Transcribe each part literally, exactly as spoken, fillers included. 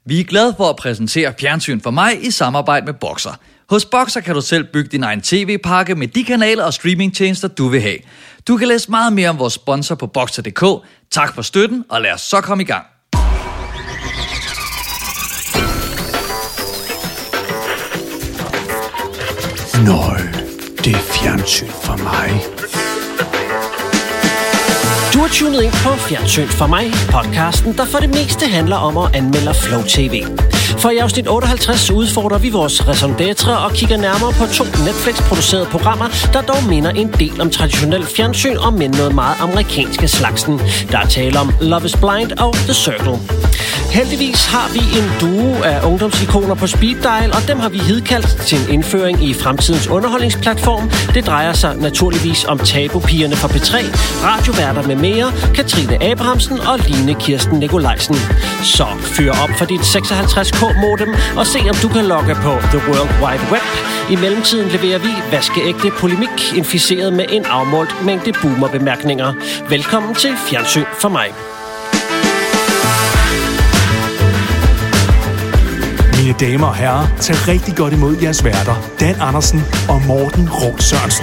Vi er glade for at præsentere Fjernsyn for mig i samarbejde med Boxer. Hos Boxer kan du selv bygge din egen tv-pakke med de kanaler og streamingtjenester, du vil have. Du kan læse meget mere om vores sponsor på boxer punktum d k. Tak for støtten, og lad os så komme i gang. Nøj, det er fjernsyn for mig. Du har tunet ind på Fjernsyn for mig, podcasten, der for det meste handler om at anmelde Flow T V. For i afsnit otteoghalvtreds udfordrer vi vores raison d'être og kigger nærmere på to Netflix-producerede programmer, der dog minder en del om traditionel fjernsyn og med noget meget amerikanske slagsen. Der er tale om Love is Blind og The Circle. Heldigvis har vi en duo af ungdomsikoner på speed dial, og dem har vi hidkaldt til en indføring i fremtidens underholdningsplatform. Det drejer sig naturligvis om Tabu-pigerne fra P tre, radioværter med mere, Katrine Abrahamsen og Line Kirsten Nikolajsen. Så fyr op for dit seksoghalvtreds k modem og se om du kan logge på The World Wide Web. I mellemtiden leverer vi vaskeægte polemik inficeret med en afmålt mængde boomer-bemærkninger. Velkommen til Fjernsyn for mig. Mine damer og herrer, tag rigtig godt imod jeres værter, Dan Andersen og Morten Råd Sørensen.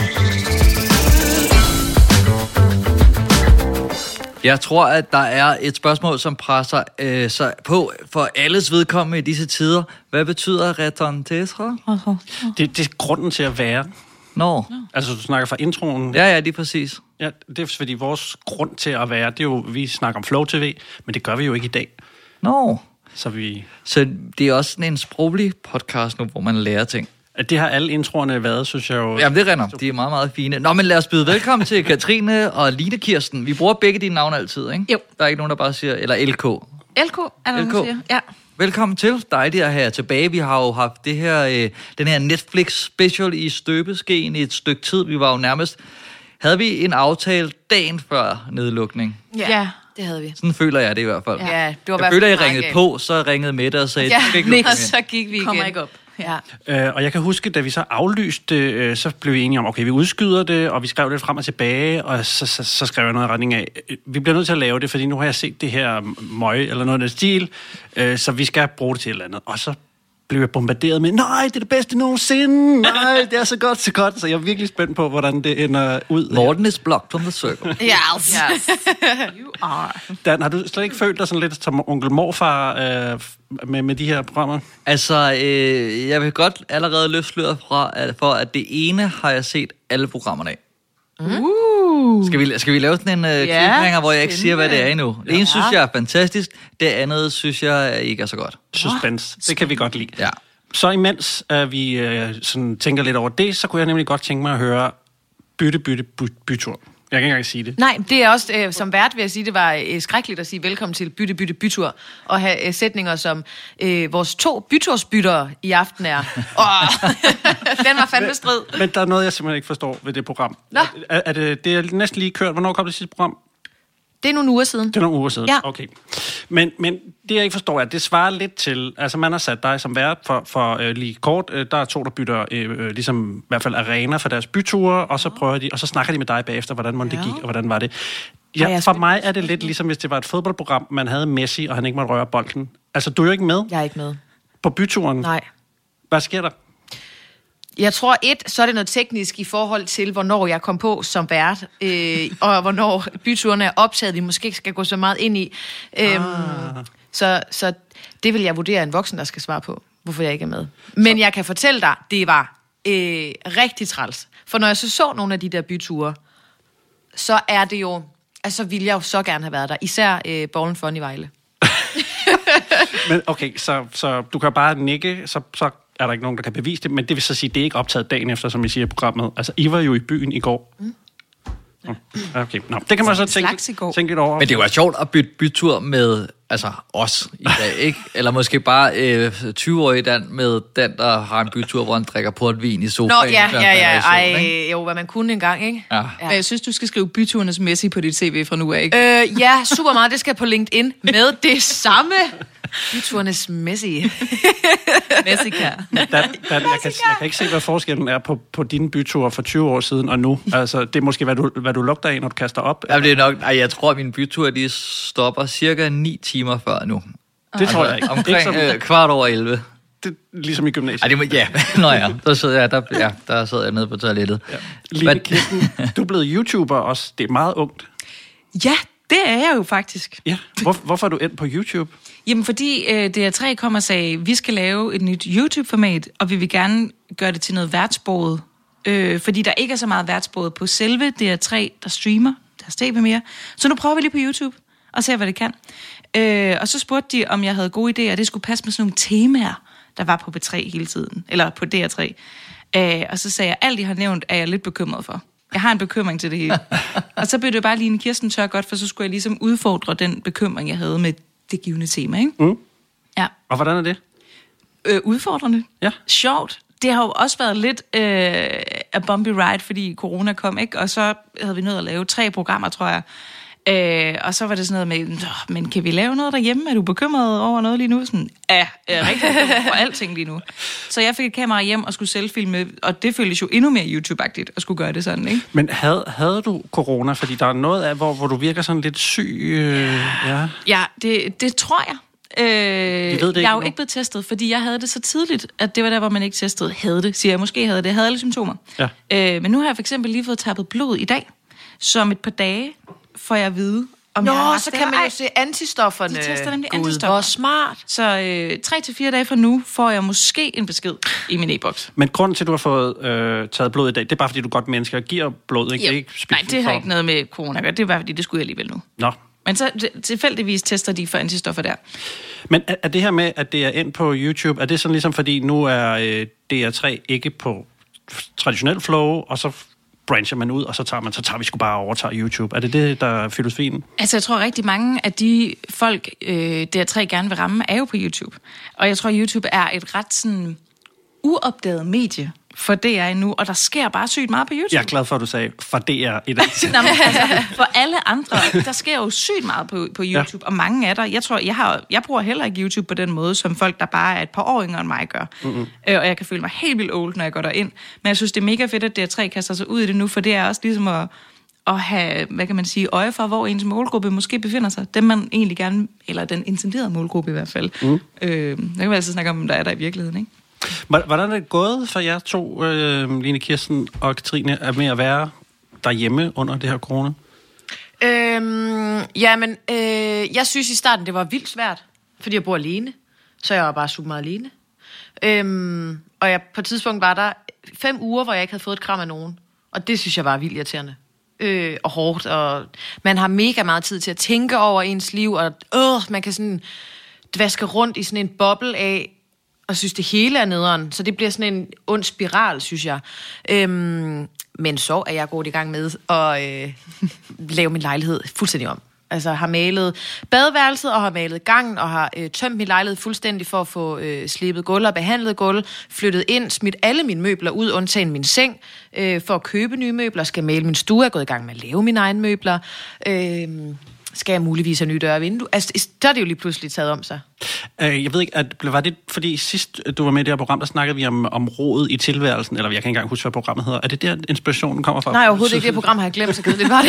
Jeg tror, at der er et spørgsmål, som presser øh, sig på for alles vedkommende i disse tider. Hvad betyder raison d'être? Det, det er grunden til at være. Nå. No. Altså, du snakker fra introen. Ja, ja, det er præcis. Ja, det er fordi vores grund til at være, det er jo, vi snakker om Flow T V, men det gør vi jo ikke i dag. Nå. No. Så vi... Så det er også sådan en sproglig podcast nu, hvor man lærer ting. Det har alle introerne været, synes jeg jo. Jamen, det render. De er meget, meget fine. Nå, men lad os byde velkommen til Katrine og Line Kirsten. Vi bruger begge dine navne altid, ikke? Jo. Der er ikke nogen, der bare siger, eller L K. L K, er der L K. nogen, siger? Ja. Velkommen til. Dejligt at have jer tilbage. Vi har jo haft det her, øh, den her Netflix special i støbeskeen i et stykke tid. Vi var jo nærmest... Havde vi en aftale dagen før nedlukning? Ja. ja. Det havde vi. Sådan føler jeg det i hvert fald. Ja, det var jeg føler, jeg ringede på, så ringede Mette og sagde... Ja, ikke og så gik vi igen. Kommer ikke op. Ja. Øh, og jeg kan huske, da vi så aflyste, øh, så blev vi enige om, okay, vi udskyder det, og vi skrev det frem og tilbage, og så, så, så skrev jeg noget i retning af, vi bliver nødt til at lave det, fordi nu har jeg set det her møg, eller noget af den stil, øh, så vi skal bruge det til et eller andet. Og så blev jeg bombarderet med, nej, det er det bedste nogensinde, nej, det er så godt, så godt, så jeg er virkelig spændt på, hvordan det ender ud. Morten is blocked from the circle. Yes, yes. You are. Dan, har du slet ikke følt dig sådan lidt som onkel morfar øh, med, med de her programmer? Altså, øh, jeg vil godt allerede løfte sløret fra, at for at det ene har jeg set alle programmerne af. Uh. Skal vi, skal vi lave sådan en uh, ja, cliffhanger, hvor jeg ikke siger, hvad det er endnu? Det ene ja. synes jeg er fantastisk, det andet synes jeg ikke er så godt. Suspense, det kan vi godt lide. Ja. Så imens uh, vi uh, sådan tænker lidt over det, så kunne jeg nemlig godt tænke mig at høre bytte, bytte, by, bytur. Jeg kan ikke engang sige det. Nej, det er også, øh, som vært vil jeg sige, det var øh, skrækkeligt at sige velkommen til bytte, bytte, bytur, og have øh, sætninger som, øh, vores to bytursbyttere i aften er, åh, den var fandme strid. Men, men der er noget, jeg simpelthen ikke forstår ved det program. Nå. Er, er det, det er næsten lige kørt. Hvornår kom det sidste program? Det er nogle uger siden. Det er nogle uger siden, ja. Okay. Men, men det, jeg ikke forstår, er, at det svarer lidt til... Altså, man har sat dig som vært for, for øh, lige kort. Øh, der er to, der bytter øh, ligesom, i hvert fald arena for deres byture, og så prøver de, og så snakker de med dig bagefter, hvordan det ja. gik, og hvordan var det. Ja, for mig er det lidt ligesom, hvis det var et fodboldprogram, man havde Messi, og han ikke måtte røre bolden. Altså, du er jo ikke med. Jeg er ikke med. På byturen? Nej. Hvad sker der? Jeg tror, et, så er det noget teknisk i forhold til, hvornår jeg kom på som vært, øh, og hvornår byturene er optaget, vi måske ikke skal gå så meget ind i. Øhm, ah. så, så det vil jeg vurdere en voksen, der skal svare på, hvorfor jeg ikke er med. Men så. Jeg kan fortælle dig, det var øh, rigtig træls. For når jeg så så nogle af de der byture, så er det jo, altså vil jeg jo så gerne have været der. Især øh, Borgen Fun i Vejle. Men okay, så, så du kan bare nikke, så... så er der ikke nogen, der kan bevise det, men det vil så sige, det er ikke optaget dagen efter, som I siger i programmet. Altså, I var jo i byen i går. Mm. Okay, nå, det kan man så tænke, tænke lidt over. Men det var sjovt at bytte bytur med altså os i dag, ikke? Eller måske bare øh, tyve-årige Dan med Dan, der har en bytur, hvor han drikker portvin i sofaen. Nå, ja, ja, ja. Ej, jo, hvad man kunne engang, ikke? Ja. Ja. Jeg synes, du skal skrive byturernes Messi på dit C V fra nu af, ikke? Øh, ja, super meget. Det skal på LinkedIn med det samme. Byturernes Messi. Messica. Dan, Dan, jeg, kan, jeg kan ikke se, hvad forskellen er på, på dine byture for tyve år siden og nu. Altså, det er måske, hvad du, hvad du lugter af, når du kaster op. Jamen, det er nok, ej, jeg tror, at mine byture, de stopper cirka ni timer før nu. Det tror jeg ikke. Omkring ikke som, øh, kvart over elleve. det, ligesom i gymnasiet. Ej, det må, ja, nå ja, der sidder jeg, der, ja, der sidder jeg nede på toilettet. Ja. Line Kirsten, du er blevet YouTuber også. Det er meget ungt. Ja, det er jeg jo faktisk. Ja, Hvor, hvorfor er du endt på YouTube? Jamen, fordi øh, D R tre kom og sagde, vi skal lave et nyt YouTube-format, og vi vil gerne gøre det til noget værtsproget. Øh, fordi der ikke er så meget værtsproget på selve D R tre, der streamer deres tv mere. Så nu prøver vi lige på YouTube og ser, hvad det kan. Øh, og så spurgte de, om jeg havde gode idéer, og det skulle passe med sådan nogle temaer, der var på B tre hele tiden, eller på D R tre. Øh, og så sagde jeg, alt I har nævnt, er jeg lidt bekymret for. Jeg har en bekymring til det hele. Og så blev det bare Line Kirsten tør godt, for så skulle jeg ligesom udfordre den bekymring, jeg havde med det givende tema, ikke? Mm. Ja. Og hvordan er det? Øh, udfordrende. Ja. Sjovt. Det har jo også været lidt øh, a bumpy ride, fordi corona kom, ikke? Og så havde vi nødt at lave tre programmer, tror jeg. Øh, og så var det sådan noget med, men kan vi lave noget derhjemme? Er du bekymret over noget lige nu? Sådan, ja, jeg er rigtig bekymret for alting lige nu. Så jeg fik et kamera hjem og skulle selvfilme, og det føltes jo endnu mere YouTube-agtigt at skulle gøre det sådan, ikke? Men havde, havde du corona? Fordi der er noget af, hvor, hvor du virker sådan lidt syg. Øh, ja, Ja, det, det tror jeg. Øh, det jeg er jo nu. ikke blevet testet, fordi jeg havde det så tidligt, at det var der, hvor man ikke testede. Havde det, siger jeg. Måske havde det. Jeg havde alle symptomer. Ja. Øh, men nu har jeg for eksempel lige fået tappet blod i dag, så om et par dage får jeg at vide, om Nå, jeg har haft så det kan eller man jo ej. se antistofferne. De tester nemlig Gud, antistoffer. hvor smart. Så øh, tre til fire dage fra nu får jeg måske en besked i min e-boks. Men grunden til, at du har fået øh, taget blod i dag, det er bare, fordi du er godt menneske og giver blod, ikke? Det er ikke Nej, det har for... ikke noget med corona at gøre. Det er bare, fordi det skulle jeg alligevel nu. Nå. Men så t- tilfældigvis tester de for antistoffer der. Men er, er det her med, at det er ind på YouTube, er det sådan ligesom, fordi nu er øh, D R tre ikke på traditionel flow, og så brancher man ud, og så tager man, så tager vi sgu bare og overtager YouTube. Er det det, der er filosofien? Altså, jeg tror rigtig mange af de folk, øh, D R tre gerne vil ramme, er jo på YouTube. Og jeg tror, YouTube er et ret sådan uopdaget medie for D R nu, og der sker bare sygt meget på YouTube. Jeg er glad for, at du sagde, for D R i dag. Nå, men altså, for alle andre, der sker jo sygt meget på, på YouTube, ja. Og mange af der, jeg tror, jeg, har, jeg bruger heller ikke YouTube på den måde, som folk, der bare er et par år yngre end mig, gør. Mm-hmm. Øh, og jeg kan føle mig helt vildt old, når jeg går derind. Men jeg synes, det er mega fedt, at D R tre kaster sig ud i det nu, for det er også ligesom at, at have, hvad kan man sige, øje for, hvor ens målgruppe måske befinder sig. Dem man egentlig gerne, eller den intenderede målgruppe i hvert fald. Mm. Øh, der kan vi altså snakke om, hvem der er der i virkeligheden, ikke? Hvordan er det gået for jer to, øh, Line Kirsten og Katrine, med at være derhjemme under det her corona? Øhm, jamen, øh, jeg synes i starten, det var vildt svært, fordi jeg bor alene. Så jeg var bare super meget alene. Øhm, og jeg, på et tidspunkt var der fem uger, hvor jeg ikke havde fået et kram af nogen. Og det synes jeg var vildt irriterende. Øh, og hårdt. Og man har mega meget tid til at tænke over ens liv. Og øh, man kan sådan dvaske rundt i sådan en boble af, og synes, det hele er nederen. Så det bliver sådan en ond spiral, synes jeg. Øhm, men så er jeg gået i gang med at øh, lave min lejlighed fuldstændig om. Altså har malet badeværelset, og har malet gangen, og har øh, tømt min lejlighed fuldstændig for at få øh, slebet gulv og behandlet gulv, flyttet ind, smidt alle mine møbler ud, undtagen min seng, øh, for at købe nye møbler, skal male min stue, jeg er gået i gang med at lave mine egne møbler, øh, skal jeg muligvis have nye døre og vindue. Altså, der er det jo lige pludselig taget om sig. Øh, jeg ved ikke, at, var det fordi sidst du var med i det her program, der snakkede vi om, om rodet i tilværelsen, eller jeg kan ikke engang huske, hvad programmet hedder. Er det der, inspirationen kommer fra? Nej, overhovedet ikke. Det program har jeg glemt, så det var det.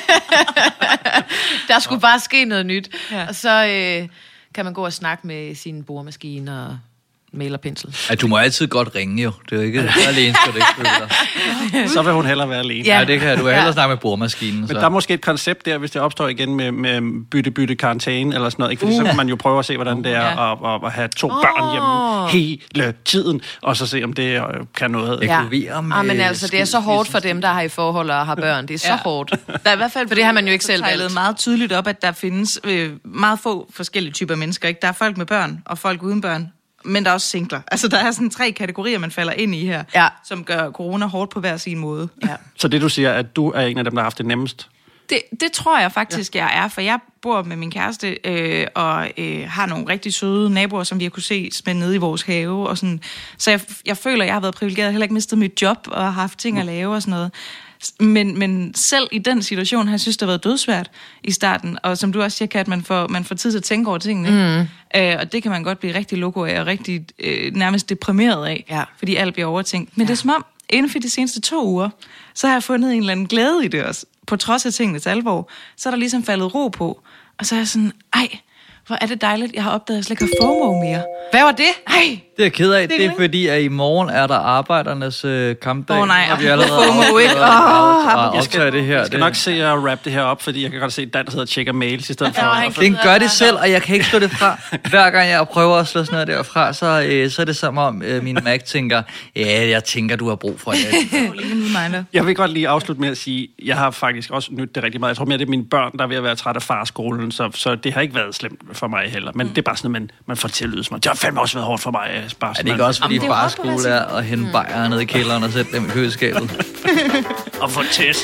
Der skulle bare ske noget nyt. Ja. Og så øh, kan man gå og snakke med sin boremaskine og malerpensel. Ja, du må altid godt ringe jo. Det er jo ikke alene, skal du ikke føle dig. Så vil hun hellere være alene. Ja, ja det kan du. vil hellere ja. snakke med boremaskinen. Men så. der er måske et koncept der, hvis det opstår igen med, med bytte-bytte karantæne eller sådan noget. Ikke? Fordi uh. så kan man jo prøve at se, hvordan det er ja. at, at, at have to oh. børn hjemme hele tiden, og så se, om det kan noget. Ja, ja men altså, det er så hårdt for dem, der har i forhold og har børn. Det er så ja. hårdt. Der er i hvert fald, for det har man jo ikke selv valgt. meget tydeligt op, at der findes øh, meget få forskellige typer mennesker. Ikke? Der er folk med børn, og folk uden børn. Men der er også singler. Altså, der er sådan tre kategorier, man falder ind i her, ja. som gør corona hårdt på hver sin måde. Ja. Så det, du siger, at du er en af dem, der har haft det nemmest? Det, det tror jeg faktisk, ja. jeg er, for jeg bor med min kæreste, øh, og øh, har nogle rigtig søde naboer, som vi har kunne se med nede i vores have. Og sådan. Så jeg, jeg føler, jeg har været privilegeret, jeg har heller ikke mistet mit job, og har haft ting at lave og sådan noget. Men, men selv i den situation har jeg synes, det har været dødsvært i starten. Og som du også siger, Kat, man får, man får tid til at tænke over tingene. Mm. Øh, og det kan man godt blive rigtig loco af, og rigtig øh, nærmest deprimeret af, ja. fordi alt bliver overtænkt. Men ja. det er som om, inden for de seneste to uger, så har jeg fundet en eller anden glæde i det også. På trods af tingenes alvor, så er der ligesom faldet ro på. Og så er jeg sådan, ej, Hvor er det dejligt, jeg har opdaget, at jeg slet ikke har FOMO mere. Hvad var det? Ej, Det er jeg ked af. Det er Det er det, fordi, at i morgen er der arbejdernes øh, kampdag. Åh, nej, og vi og allerede FOMO, ikke? og Åh, optager det her. Jeg skal det. nok se at wrap det her op, fordi jeg kan godt se, at Dan sidder og tjekker mails i stedet for. Ja, han Den gør det selv, og jeg kan ikke slå det fra. Hver gang jeg prøver at slå sådan noget derfra, så, øh, så er det som om øh, min Mac tænker, ja, jeg tænker, du har brug for det. lige en reminder. Jeg vil godt lige afslutte med at sige, jeg har faktisk også nydt det rigtig meget. Jeg tror mere, det er mine børn, der er ved at være træt af farskolen, så, så det har ikke været slemt for mig heller. Men mm. det er bare sådan, at man, man får til at lyde som, det har fandme også været hårdt for mig. Bare Er det ikke også, fordi Jamen, det er farskole er at hente bajere ned i kælderen og sætte dem i køleskabet? og få tæsk.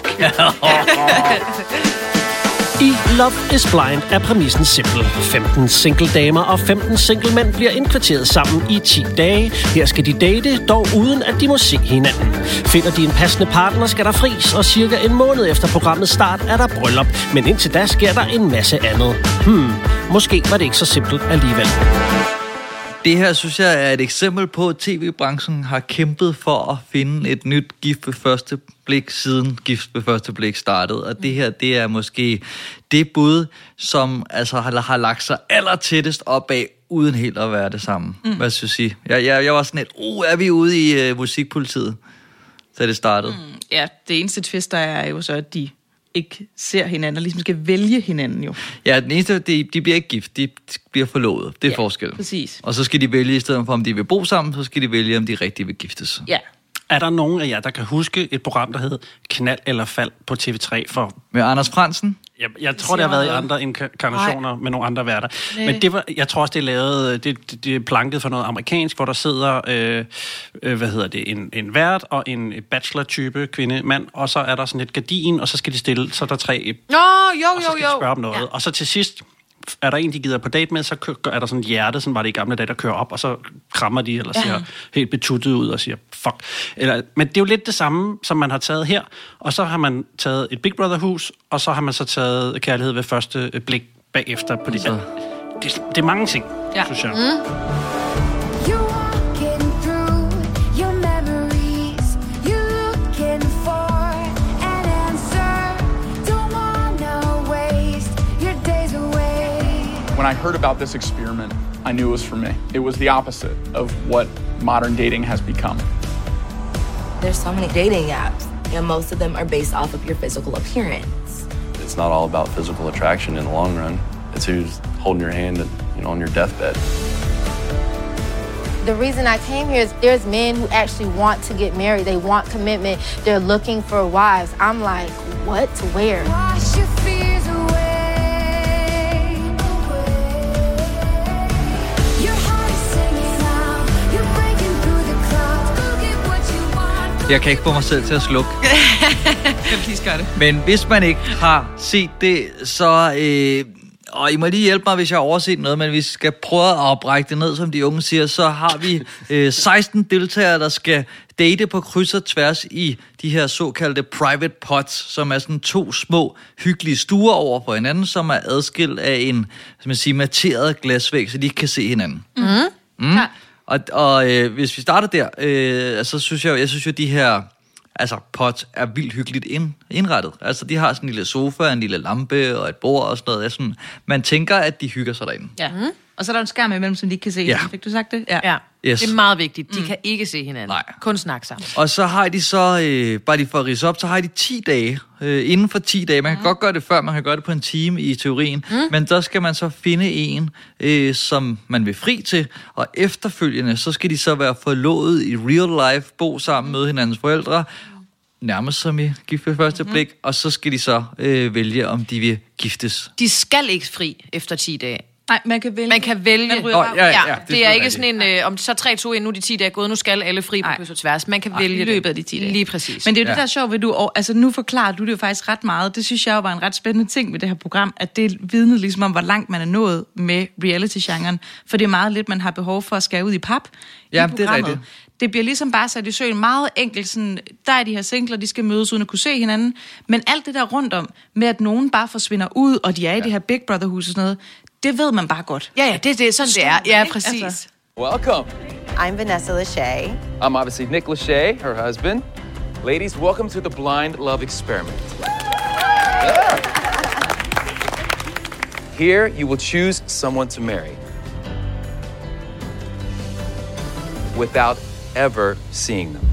I Love is Blind er præmissen simpel. femten single damer og femten single mænd bliver indkvarteret sammen i ti dage. Her skal de date, dog uden at de må se hinanden. Finder de en passende partner, skal der fris, og cirka en måned efter programmets start er der bryllup. Men indtil da sker der en masse andet. Hmm, måske var det ikke så simpelt alligevel. Det her, synes jeg, er et eksempel på, at tv-branchen har kæmpet for at finde et nyt gift ved første blik, siden gift ved første blik startede. Og det her, det er måske det bud, som altså har, har lagt sig aller tættest op af, uden helt at være det samme. Mm. Hvad synes I? Jeg, jeg, jeg var sådan et, uh, er vi ude i uh, musikpolitiet, da det startede? Mm. Ja, det eneste twist, der er jo så, at de ikke ser hinanden, og ligesom skal vælge hinanden jo. Ja, den eneste, de, de bliver ikke gift, de bliver forlovet. Det er Ja, forskel. præcis. Og så skal de vælge, i stedet for om de vil bo sammen, så skal de vælge, om de rigtig vil giftes. Ja. Er der nogen af jer, der kan huske et program, der hed Knald eller Fald på T V tre for... Med Anders Frandsen? Jeg, jeg tror, det har været i andre inkarnationer med nogle andre værter. Nej. Men det var, jeg tror også, det er lavet, det, det, det er planket for noget amerikansk, hvor der sidder, øh, øh, hvad hedder det, en, en vært og en bachelor-type kvinde, mand, og så er der sådan et gardin, og så skal de stille, så er der tre, Nå, jo, og så jo, skal de jo. spørge om noget. Ja. Og så til sidst, er der en, de gider på date med, så kø- er der sådan et hjerte, sådan var det i gamle dage, der kører op, og så krammer de, eller ser ja. helt betuttet ud og siger, fuck. Eller, men det er jo lidt det samme, som man har taget her, og så har man taget et Big Brother-hus, og så har man så taget kærlighed ved første blik bagefter på det. Så. Det, det er mange ting, Ja. synes jeg. Mm. You're walking through your memories. You're looking for an answer. Don't wanna waste your days away. When I heard about this experiment, I knew it was for me. It was the opposite of what modern dating has become. There's so many dating apps, and most of them are based off of your physical appearance. It's not all about physical attraction in the long run. It's who's holding your hand, you know, on your deathbed. The reason I came here is there's men who actually want to get married. They want commitment. They're looking for wives. I'm like, what? Where? Wash your fears away. Your heart is singing out. You're breaking through the clouds. Go get what you want. Jeg kan ikke få mig selv til at slukke. Kan please gøre det. Men hvis man ikke har set det, så... Øh, og I må lige hjælpe mig, hvis jeg har overset noget, men vi skal prøve at oprække det ned, som de unge siger. Så har vi øh, seksten deltagere, der skal date på kryds og tværs i de her såkaldte private pots, som er sådan to små, hyggelige stuer over for hinanden, som er adskilt af en, som man siger, materet glasvæg, så de ikke kan se hinanden. Mm. Mm. Ja. Og, og øh, hvis vi starter der, øh, så synes jeg, jeg synes jo, de her altså pot er vildt hyggeligt ind, indrettet. Altså de har sådan en lille sofa, en lille lampe og et bord og sådan noget. Sådan, man tænker, at de hygger sig derinde. Ja. Mm. Og så er der en skærm imellem, som de ikke kan se. Ja. Fik du sagt det? Ja, Yes. det er meget vigtigt. De mm. kan ikke se hinanden. Nej. Kun snakke sammen. Og så har de så, øh, bare lige for at ridse op, så har de ti dage. Øh, inden for ti dage. Man kan mm. godt gøre det før, man kan gøre det på en time i teorien. Mm. Men der skal man så finde en, øh, som man vil fri til. Og efterfølgende, så skal de så være forlovet i real life, bo sammen med hinandens forældre. Nærmest som i gift ved første blik. Mm. Og så skal de så øh, vælge, om de vil giftes. De skal ikke fri efter ti dage. Nej, man kan vælge. Man kan vælge. Man ryger Nå, bare ud. ja, ja, Ja, det er det er ikke selvfølgelig sådan en, øh, om så tre, to, en, nu er de ti dage gået, nu skal alle fri på Nej. kryds og tværs. Man kan Nej, vælge i løbet det. af de ti dage. Lige præcis. Men det er jo det, Ja. der er sjovt ved du, og, altså nu forklarer du det jo faktisk ret meget. Det synes jeg jo var en ret spændende ting ved det her program, at det vidnede ligesom om, hvor langt man er nået med reality-genren. For det er meget lidt, man har behov for at skære ud i pap Ja, i det er programmet. rigtigt. Det bliver ligesom bare sat i søen meget enkelt. Sådan, der er de her singler, de skal mødes uden at kunne se hinanden. Men alt det der rundt om, med at nogen bare forsvinder ud, og de er i det her Big Brother-hus og sådan noget, det ved man bare godt. Ja, ja, det, det er sådan, det er. Ja, Ikke? præcis. Altså. Welcome. I'm Vanessa Lachey. I'm obviously Nick Lachey, her husband. Ladies, welcome to the Blind Love Experiment. Here, you will choose someone to marry without ever seeing them.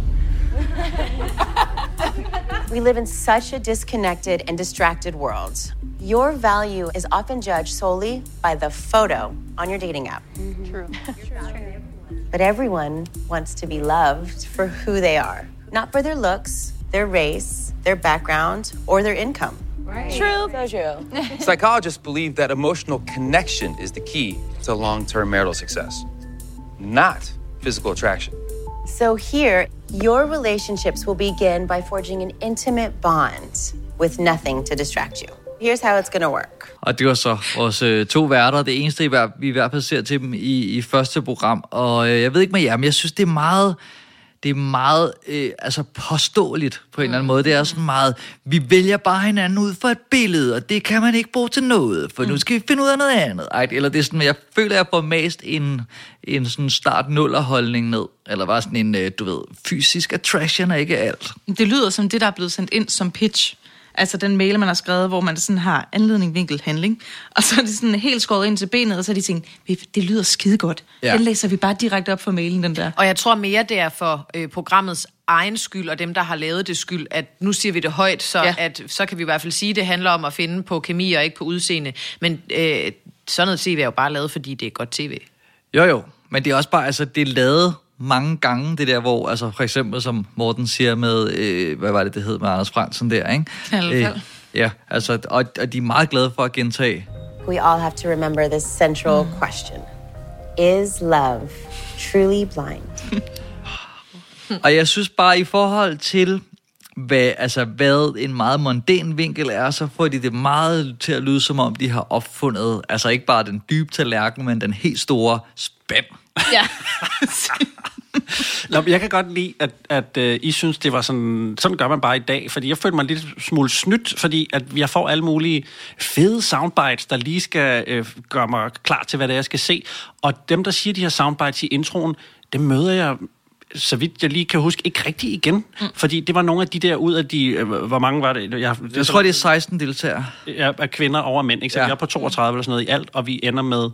We live in such a disconnected and distracted world. Your value is often judged solely by the photo on your dating app. Mm-hmm. True. But everyone wants to be loved for who they are, not for their looks, their race, their background, or their income. Right. True. So true. Psychologists believe that emotional connection is the key to long-term marital success, not physical attraction. So here, your relationships will begin by forging an intimate bond with nothing to distract you. Here's how it's gonna work. Og det var så vores øh, to værter. Det eneste, vi i hvert fald ser til dem i, i første program. Og øh, jeg ved ikke med jer, men jeg synes, det er meget... Det er meget øh, altså påståeligt på en eller anden måde. Det er sådan meget, vi vælger bare hinanden ud for et billede, og det kan man ikke bruge til noget, for nu skal vi finde ud af noget andet. Ej, eller det er sådan, jeg føler, jeg får mest en, en sådan start-nuller-holdning ned. Eller bare sådan en, du ved, fysisk attraction er ikke alt. Det lyder som det, der er blevet sendt ind som pitch. Altså den mail, man har skrevet, hvor man sådan har anledning, vinkel, handling. Og så er det sådan helt skåret ind til benet, og så er de tænkt, det lyder skide godt. Ja. Den læser vi bare direkte op for mailen, den der. Og jeg tror mere, det er for øh, programmets egen skyld, og dem, der har lavet det skyld, at nu siger vi det højt, så, ja. at, så kan vi i hvert fald sige, at det handler om at finde på kemi og ikke på udseende. Men øh, sådan noget tv er jo bare lavet, fordi det er godt tv. Jo jo, men det er også bare, altså det er lavet mange gange, det der, hvor, altså for eksempel, som Morten siger med, øh, hvad var det, det hed med Anders Frandsen der, ikke? Knaldefald. Øh, ja, altså, og, og de er meget glade for at gentage. We all have to remember this central mm. question. Is love truly blind? Og jeg synes bare, i forhold til, hvad, altså, hvad en meget mondæn vinkel er, så får de det meget til at lyde, som om de har opfundet, altså ikke bare den dybe tallerken, men den helt store spand. Ja. Nå, jeg kan godt lide, at, at uh, I synes, det var sådan, sådan gør man bare i dag, fordi jeg følte mig lidt smule snydt, fordi at jeg får alle mulige fede soundbites, der lige skal uh, gøre mig klar til, hvad det er, jeg skal se. Og dem, der siger de her soundbites i introen, dem møder jeg, så vidt jeg lige kan huske, ikke rigtig igen. Mm. Fordi det var nogle af de der ud af de, øh, hvor mange var det? Jeg, jeg tror, det er seksten deltagere. Ja, af kvinder over mænd, ikke? Så ja. Vi er på toogtredive eller sådan noget i alt, og vi ender med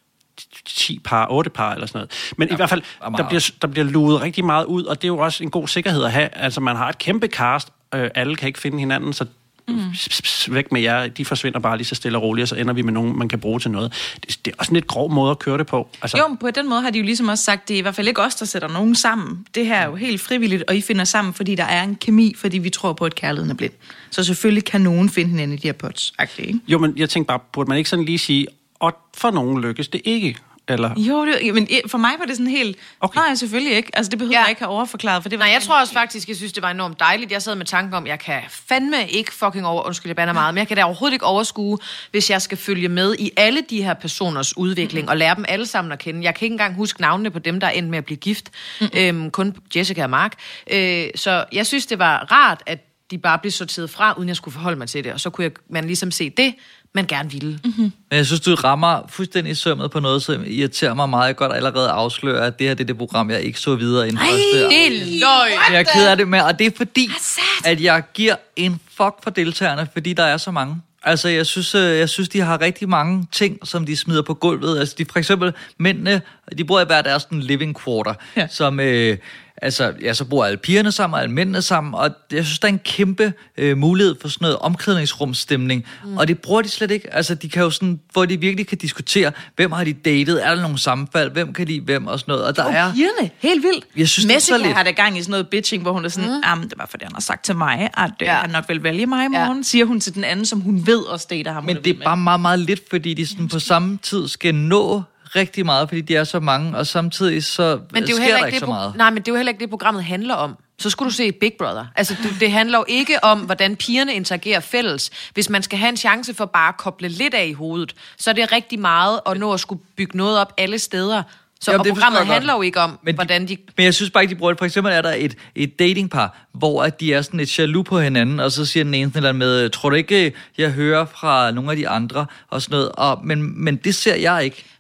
ti par, otte par eller sådan noget. Men ja, i hvert fald, der bliver, der bliver luet rigtig meget ud, og det er jo også en god sikkerhed at have. Altså, man har et kæmpe cast, øh, alle kan ikke finde hinanden, så mm. pss, pss, væk med jer, de forsvinder bare lige så stille og roligt, og så ender vi med nogen, man kan bruge til noget. Det, det er også en lidt grov måde at køre det på. Altså, jo, på den måde har de jo ligesom også sagt, det er i hvert fald ikke os, der sætter nogen sammen. Det her er jo helt frivilligt, og I finder sammen, fordi der er en kemi, fordi vi tror på, at kærligheden er blind. Så selvfølgelig kan nogen finde hinanden i de her pots. Ikke? Jo, men jeg tænker bare, burde man ikke sådan lige sige, og for nogen lykkes det ikke? Eller? Jo, det, men for mig var det sådan helt... Okay. Nej, selvfølgelig ikke. Altså, det behøver ja. jeg ikke have overforklaret, for det var... Nej, jeg tror også faktisk, jeg synes, det var enormt dejligt. Jeg sad med tanken om, jeg kan fandme ikke fucking over... Undskyld, jeg bander meget, men jeg kan da overhovedet ikke overskue, hvis jeg skal følge med i alle de her personers udvikling, mm-hmm. og lære dem alle sammen at kende. Jeg kan ikke engang huske navnene på dem, der er endt med at blive gift. Mm-hmm. Øhm, kun Jessica og Mark. Øh, så jeg synes, det var rart, at de bare blev sorteret fra, uden jeg skulle forholde mig til det. Og så kunne jeg, man ligesom se det, man gerne ville. Mm-hmm. Men jeg synes, du rammer fuldstændig sømmet på noget, som irriterer mig meget. Jeg godt allerede afsløre, at det her det er det program, jeg ikke så videre inden. Nej, det er løgn. Jeg er ked af det med, og det er fordi, at jeg giver en fuck for deltagerne, fordi der er så mange. Altså, jeg synes, jeg synes, de har rigtig mange ting, som de smider på gulvet. Altså, de for eksempel, mændene, de bor i hver deres sådan living quarter, ja. som... Øh, Altså, ja, så bor alle pigerne sammen, og alle mændene sammen, og jeg synes, der er en kæmpe øh, mulighed for sådan noget omklædningsrumsstemning, mm. og det bruger de slet ikke. Altså, de kan jo sådan, hvor de virkelig kan diskutere, hvem har de datet, er der nogle sammenfald, hvem kan lide hvem, og sådan noget, og der oh, er... pigerne, helt vildt. Jeg synes, Messica det er så lidt... har der gang i sådan noget bitching, hvor hun er sådan, mm. det var fordi, han har sagt til mig, at ja. han nok vil vælge mig i morgen, ja. siger hun til den anden, som hun ved også dater ham. Men det er bare meget, meget lidt, fordi de sådan på samme tid skal nå rigtig meget, fordi de er så mange, og samtidig så men det er jo sker der ikke ikke så meget. Nej, men det er jo heller ikke det, programmet handler om. Så skulle du se Big Brother. Altså, det, det handler jo ikke om, hvordan pigerne interagerer fælles. Hvis man skal have en chance for bare at koble lidt af i hovedet, så er det rigtig meget at nå at skulle bygge noget op alle steder. Så Jamen, og programmet handler jo ikke om, men hvordan de... Men jeg synes bare ikke, de bruger det. For eksempel er der et, et datingpar, hvor at de er sådan et jaloux på hinanden, og så siger den ene eller med, tror du ikke, jeg hører fra nogle af de andre, og sådan noget. Og, men, men det ser jeg ikke.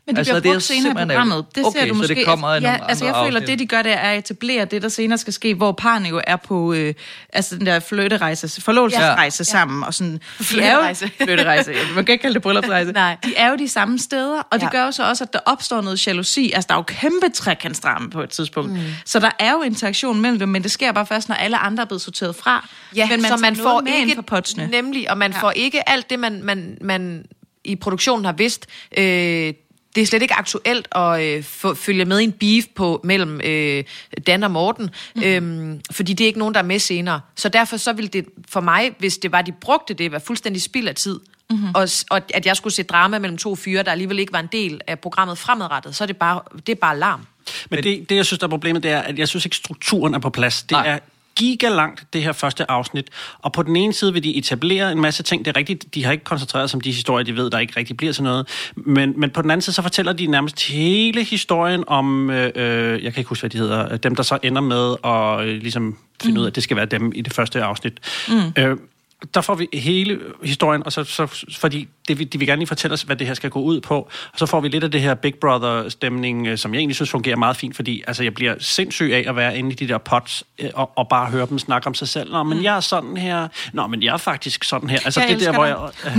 Men de altså, bliver brugt senere i programmet. Det okay, ser du måske. Så det kommer ja, altså jeg føler, afsnit. det de gør, det er at etablere det, der senere skal ske, hvor parne jo er på øh, altså den der flirterejse, forlovelsesrejse ja. sammen. Og sådan, Flirterejse. Flirterejse. Man kan ikke kalde det bryllupsrejse. Nej. De er jo de samme steder, og det Ja. gør jo så også, at der opstår noget jalousi. Altså der er jo kæmpe trekantsdrama på et tidspunkt. Mm. Så der er jo interaktion mellem dem, men det sker bare først, når alle andre er blevet sorteret fra. Ja, men man så man får ikke for potsene. nemlig, og man ja. får ikke alt det, man, man, man i produktionen har vidst. Øh, det er slet ikke aktuelt at øh, få, følge med i en beef på mellem øh, Dan og Morten, mm. øhm, fordi det er ikke nogen, der er med senere. Så derfor så ville det for mig, hvis det var, de brugte det, være fuldstændig spild af tid. Mm-hmm. Og, og at jeg skulle se drama mellem to fyre, der alligevel ikke var en del af programmet fremadrettet, så er det bare, det er bare larm. Men det, det, jeg synes, der er problemet, det er, at jeg synes ikke, strukturen er på plads. Det Nej. er gigalangt, det her første afsnit. Og på den ene side vil de etablere en masse ting. Det er rigtigt, de har ikke koncentreret sig om de historier, de ved, der ikke rigtig bliver sådan noget. Men, men på den anden side, så fortæller de nærmest hele historien om, øh, jeg kan ikke huske, hvad de hedder, dem, der så ender med at øh, ligesom finde mm. ud af, at det skal være dem i det første afsnit. Mm. Øh, der får vi hele historien, og så, så fordi det, de vil gerne lige fortælle os, hvad det her skal gå ud på, og så får vi lidt af det her Big Brother-stemning, som jeg egentlig synes fungerer meget fint, fordi altså, jeg bliver sindssyg af at være inde i de der pods, og, og bare høre dem snakke om sig selv. Nå, men mm. jeg er sådan her. Nå, men jeg er faktisk sådan her. Altså, jeg det der, hvor jeg...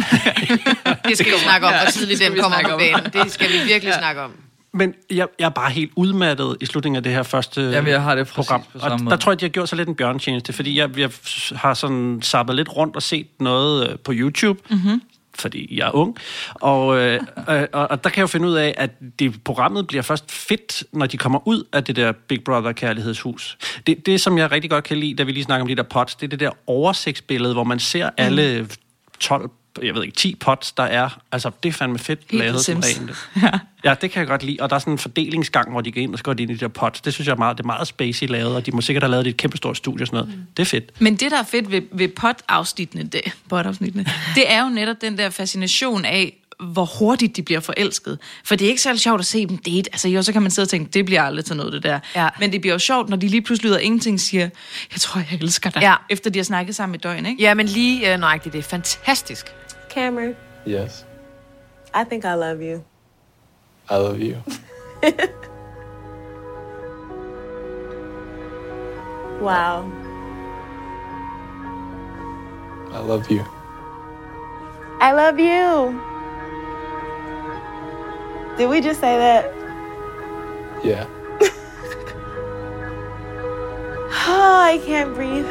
Det skal vi snakke om, hvor tidligt den kommer på banen. Det skal vi virkelig ja. snakke om. Men jeg, jeg er bare helt udmattet i slutningen af det her første Jamen, jeg har det program. på samme og måde. der tror jeg, at de har gjort sig lidt en bjørntjeneste, fordi jeg, jeg har sådan zappet lidt rundt og set noget på YouTube, mm-hmm. fordi jeg er ung. Og, øh, øh, og der kan jeg jo finde ud af, at det, programmet bliver først fedt, når de kommer ud af det der Big Brother-kærlighedshus. Det, det, som jeg rigtig godt kan lide, da vi lige snakker om de der pots, det er det der oversigtsbillede, hvor man ser mm. alle tolv, jeg ved ikke, ti pots, der er. Altså, det er fandme fedt helt lavet som rent. Ja. ja, det kan jeg godt lide. Og der er sådan en fordelingsgang, hvor de går ind og så går ind i de der pots. Det synes jeg er meget, det er meget spacey lavet, og de må sikkert have lavet det i et kæmpestort studie og sådan noget. Mm. Det er fedt. Men det, der er fedt ved, ved pot-afsnittene, det, pot-afsnittene, det er jo netop den der fascination af, hvor hurtigt de bliver forelsket. For det er ikke særlig sjovt at se dem date. Altså jo, så kan man sidde og tænke, det bliver aldrig til noget, det der. Ja. Men det bliver jo sjovt, når de lige pludselig ud af ingenting siger, jeg tror, jeg elsker dig, ja. Efter de har snakket sammen i døgn, ikke? Ja, men lige uh, nøjagtigt, det er fantastisk. Cameron. Yes. I think I love you. I love you. Wow. I love you. I love you. Did we just say that? Yeah. Oh, I can't breathe.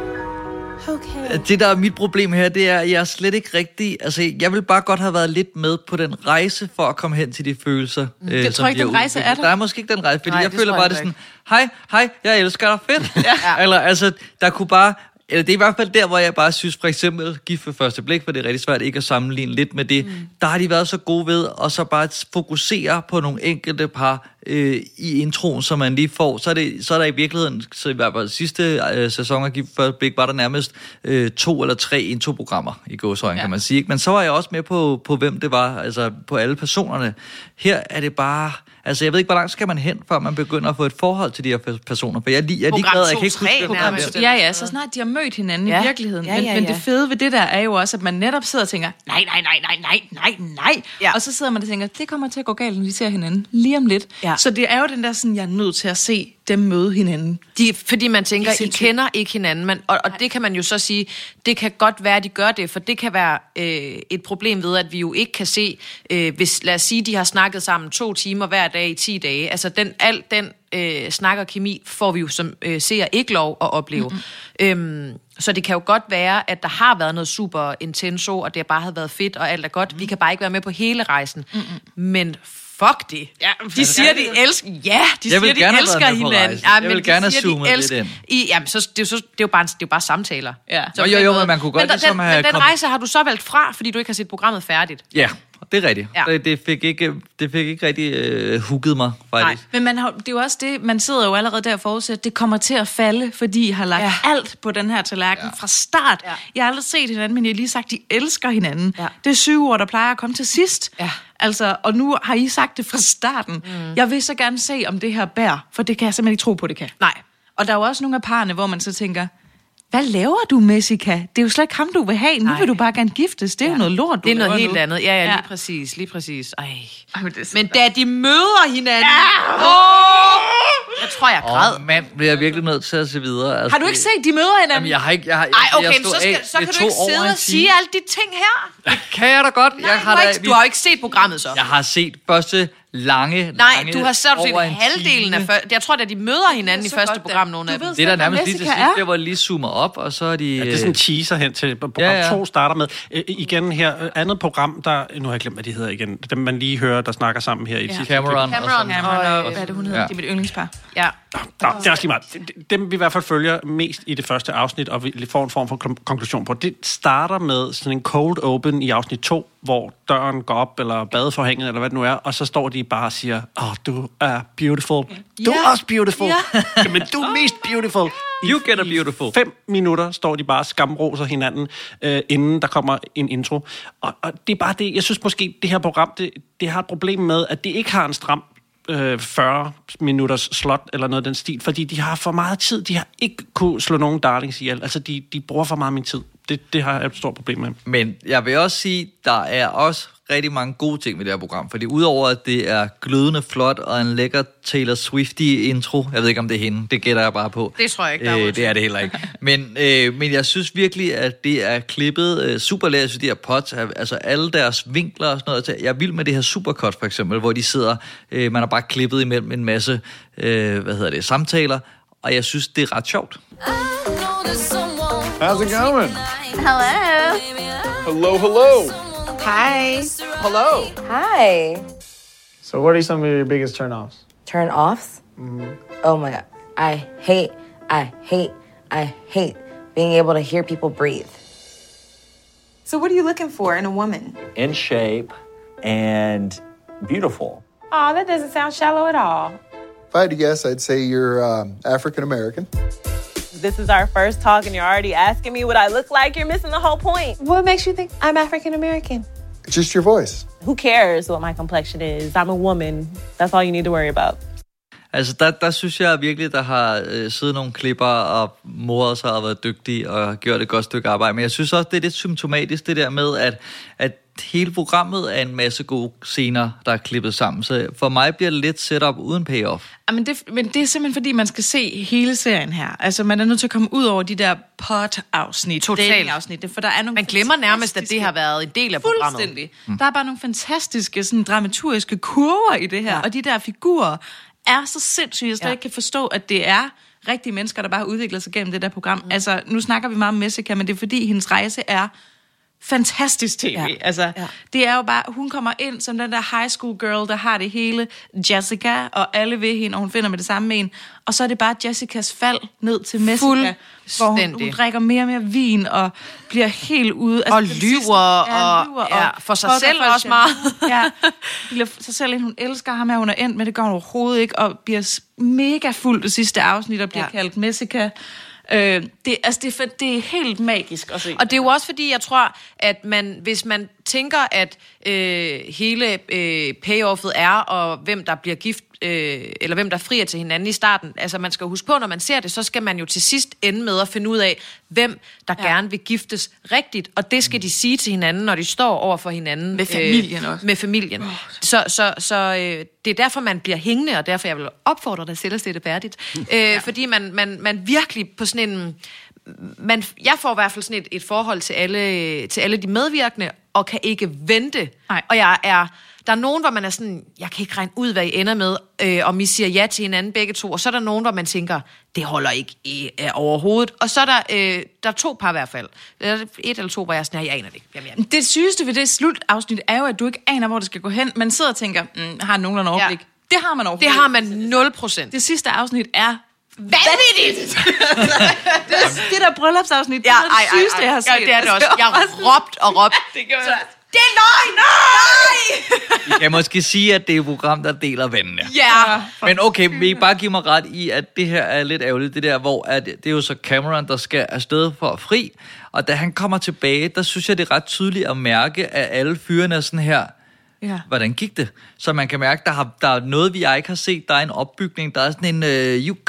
Okay. Det, der er mit problem her, det er, at jeg er slet ikke rigtig... Altså, jeg vil bare godt have været lidt med på den rejse, for at komme hen til de følelser. Mm. Øh, jeg tror ikke, den rejse er der. Der er måske ikke den rejse, fordi Nej, jeg det føler bare, det sådan, hej, hej, jeg elsker dig, fedt. Ja. Eller, altså, der kunne bare... Eller det er i hvert fald der, hvor jeg bare synes, for eksempel, Gift ved første blik, for det er rigtig svært ikke at sammenligne lidt med det, mm. der har de været så gode ved, og så bare fokusere på nogle enkelte par øh, i introen, som man lige får. Så er, det, så er der i virkeligheden, så i hvert fald sidste øh, sæson af Gift ved første blik, var der nærmest øh, to eller tre introprogrammer i gåsøjne, ja. Kan man sige. Men så var jeg også med på, på, hvem det var, altså på alle personerne. Her er det bare... Altså, jeg ved ikke, hvor langt skal man hen, før man begynder at få et forhold til de her personer. For jeg, jeg, jeg er ligeglad, jeg kan ikke huske program. Ja, ja, så snart de har mødt hinanden ja. i virkeligheden. Ja, ja, ja. Men, men det fede ved det der er jo også, at man netop sidder og tænker, nej, nej, nej, nej, nej, nej, nej. Ja. Og så sidder man og tænker, det kommer til at gå galt, når de ser hinanden lige om lidt. Ja. Så det er jo den der sådan, jeg er nødt til at se dem møde hinanden. De, fordi man tænker, I kender ikke hinanden. Man, og, og det kan man jo så sige, det kan godt være, at de gør det, for det kan være øh, et problem ved, at vi jo ikke kan se, øh, hvis, lad os sige, de har snakket sammen to timer hver dag i ti dage. Altså den, al den øh, snak og kemi får vi jo som øh, seer ikke lov at opleve. Mm-hmm. Øhm, så det kan jo godt være, at der har været noget super intenso, og det bare har været fedt, og alt er godt. Mm-hmm. Vi kan bare ikke være med på hele rejsen. Mm-hmm. Men fuck det. Ja, de siger, de elsker... Ja, de siger, de elsker hinanden. Ja, jeg vil gerne have zoomet lidt ind. I, jamen, så, det, er jo så, det, er jo bare, det er jo bare samtaler. Ja. Så jo, jo, jo, men man kunne godt men ligesom den, have... Men den kom... rejse har du så valgt fra, fordi du ikke har set programmet færdigt. Ja, det er rigtigt. Ja. Det, det, fik ikke, det fik ikke rigtig øh, hugget mig, faktisk. Nej, men man har, det er jo også det, man sidder jo allerede der og forudser, at det kommer til at falde, fordi I har lagt ja. alt på den her tallerken ja. fra start. Ja. Jeg har aldrig set hinanden, men jeg har lige sagt, at de elsker hinanden. Ja. Det er syv år, der plejer at komme til sidst. Ja. Altså, og nu har I sagt det fra starten. Mm. Jeg vil så gerne se, om det her bærer, for det kan jeg simpelthen ikke tro på, det kan. Nej. Og der er jo også nogle af parerne, hvor man så tænker, hvad laver du, Messica? Det er jo slet ikke ham, du vil have. Nu Nej. vil du bare gerne giftes. Det er ja. jo noget lort, du Det er noget helt nu. andet. Ja, ja, lige Ja. præcis, lige præcis. Ej. Ej, men, det Men da de møder hinanden... Ja. Oh, jeg tror, jeg græd. Åh, mand, bliver jeg virkelig nødt til at se videre. Altså, har du ikke set, de møder hinanden? Jamen, jeg har ikke... Jeg har, Ej, jeg, okay, jeg men så, stod skal, af. så kan Det du ikke tog over sidde en og time. sige alle de ting her. Det kan jeg da godt. Nej, jeg har du, har da, ikke, du har jo ikke set programmet så. Jeg har set første lange, Nej, lange du har så set over en halvdelen af... time. Før, jeg tror, da de møder hinanden i første godt, program, da. nogle Du af dem. ved Det er der Hvad nærmest lige til Jessica sidst, er? der hvor de lige zoomer op, og så er de... Ja, det er sådan en teaser hen til program Ja, ja. to starter med. Øh, igen her, øh, andet program, der... Nu har jeg glemt, hvad de hedder igen. Dem, man lige hører, der snakker sammen her i Ja. sidste Cameron. Cameron Ja, og... og, hvad er det, hun hedder? Ja. Det er mit yndlingspar. Ja. Nå, det er også lige meget. Dem vi i hvert fald følger mest i det første afsnit, og vi får en form for konklusion på. Det starter med sådan en cold open i afsnit to, hvor døren går op, eller badeforhænget, eller hvad det nu er, og så står de bare og siger, åh, oh, du er beautiful. Du Ja. er også beautiful. Ja. Men du er mest beautiful. I, You get a beautiful. I fem minutter står de bare og skamroser hinanden, øh, inden der kommer en intro. Og, og det er bare det, jeg synes måske, det her program, det, det har et problem med, at det ikke har en stram øh, fyrre minutters slot, eller noget af den stil, fordi de har for meget tid. De har ikke kunne slå nogen darlings ihjel. Altså, de, de bruger for meget af min tid. Det, det har jeg et stort problem med. Men jeg vil også sige, der er også rigtig mange gode ting med det her program, fordi udover at det er glødende flot og en lækker Taylor Swiftie intro, jeg ved ikke om det er hende, det gætter jeg bare på. Det tror jeg ikke, der er øh, det er det heller ikke. Men, øh, men jeg synes virkelig, at det er klippet øh, super lært, så de her pots, altså alle deres vinkler og sådan noget. Jeg er vild med det her supercut for eksempel, hvor de sidder, øh, man har bare klippet imellem en masse, øh, hvad hedder det, samtaler, og jeg synes, det er ret sjovt. How's it going? Hello. Hello, hello. Hi. Hello. Hi. So what are some of your biggest turn-offs? Turn-offs? Mm-hmm. Oh my God. I hate, I hate, I hate being able to hear people breathe. So what are you looking for in a woman? In shape and beautiful. Oh, that doesn't sound shallow at all. If I had to guess, I'd say you're um, African-American. This is our first talk and you're already asking me what I look like. You're missing the whole point. What makes you think I'm African-American? Just your voice. Who cares what my complexion is? I'm a woman. That's all you need to worry about. Altså, der, der synes jeg virkelig, der har øh, siddet nogle klipper og moret sig og været dygtige og gjort et godt stykke arbejde. Men jeg synes også, det er lidt symptomatisk, det der med, at, at hele programmet er en masse gode scener, der er klippet sammen. Så for mig bliver det lidt setup uden payoff. Ja, men, det, men det er simpelthen, fordi man skal se hele serien her. Altså, man er nødt til at komme ud over de der pot-afsnit, Totalt. dating-afsnit. For der er nogle Man glemmer nærmest, at det har været en del af programmet. Fuldstændig. Mm. Der er bare nogle fantastiske sådan, dramaturgiske kurver i det her, ja. Og de der figurer er så sindssygt, jeg slet Ja. ikke kan forstå, at det er rigtige mennesker, der bare har udviklet sig gennem det der program. Mm. Altså, nu snakker vi meget om Messica, men det er fordi, hendes rejse er fantastisk tv. Ja. Altså, ja. Det er jo bare, hun kommer ind som den der high school girl, der har det hele, Jessica, og alle ved hende, og hun finder med det samme med en. Og så er det bare Jessicas fald ned til Messica, hvor hun, hun drikker mere og mere vin, og bliver helt ude. Altså, og lyver, sidste, ja, lyver, og, ja, for sig selv også meget. Ja, bliver sig selv ind, hun elsker ham her, hun er endt med, det gør hun overhovedet ikke, og bliver mega fuld det sidste afsnit, og bliver ja. kaldt Messica. Øh, det, altså det, er, det er helt magisk at se. Og det er jo også fordi, jeg tror, at man, hvis man tænker, at øh, hele øh, payoffet er, og hvem der bliver gift, øh, eller hvem der frier til hinanden i starten, altså man skal huske på, når man ser det, så skal man jo til sidst ende med at finde ud af, hvem der ja. gerne vil giftes rigtigt, og det skal de sige til hinanden, når de står over for hinanden. Med familien øh, også. Med familien. Oh. Så, så, så øh, det er derfor, man bliver hængende, og derfor jeg vil opfordre dig til at se det færdigt. øh, ja. Fordi man, man, man virkelig på sådan en... Man, jeg får i hvert fald sådan et, et forhold til alle, til alle de medvirkende, og kan ikke vente. Nej. Og jeg er... Der er nogen, hvor man er sådan, jeg kan ikke regne ud, hvad I ender med, øh, om I siger ja til hinanden begge to. Og så er der nogen, hvor man tænker, det holder ikke i, øh, overhovedet. Og så er der, øh, der er to par i hvert fald. Et eller to, hvor jeg er sådan, jeg aner det ikke. Jamen, jeg... Det sygeste ved det slutafsnit er jo, at du ikke aner, hvor det skal gå hen. Man sidder og tænker, mm, har nogenlunde overblik. Ja. Det har man overhovedet. Det har man nul procent. Det sidste afsnit er vanvittigt! det, det der bryllupsafsnit, ja, det er det sygeste, jeg har set. Ja, det er det også. Jeg har råbt og råbt. Det gør jeg. Det er løgn! Nej! Jeg kan måske sige, at det er et program, der deler vandene. Ja. Men okay, vil I bare give mig ret i, at det her er lidt ærgerligt, det der, hvor at det er jo så Cameron, der skal afsted for at fri, og da han kommer tilbage, der synes jeg, det er ret tydeligt at mærke, at alle fyrene er sådan her, ja. Hvordan gik det? Så man kan mærke, der, har, der er noget, vi ikke har set, der er en opbygning, der er sådan en, uh, you go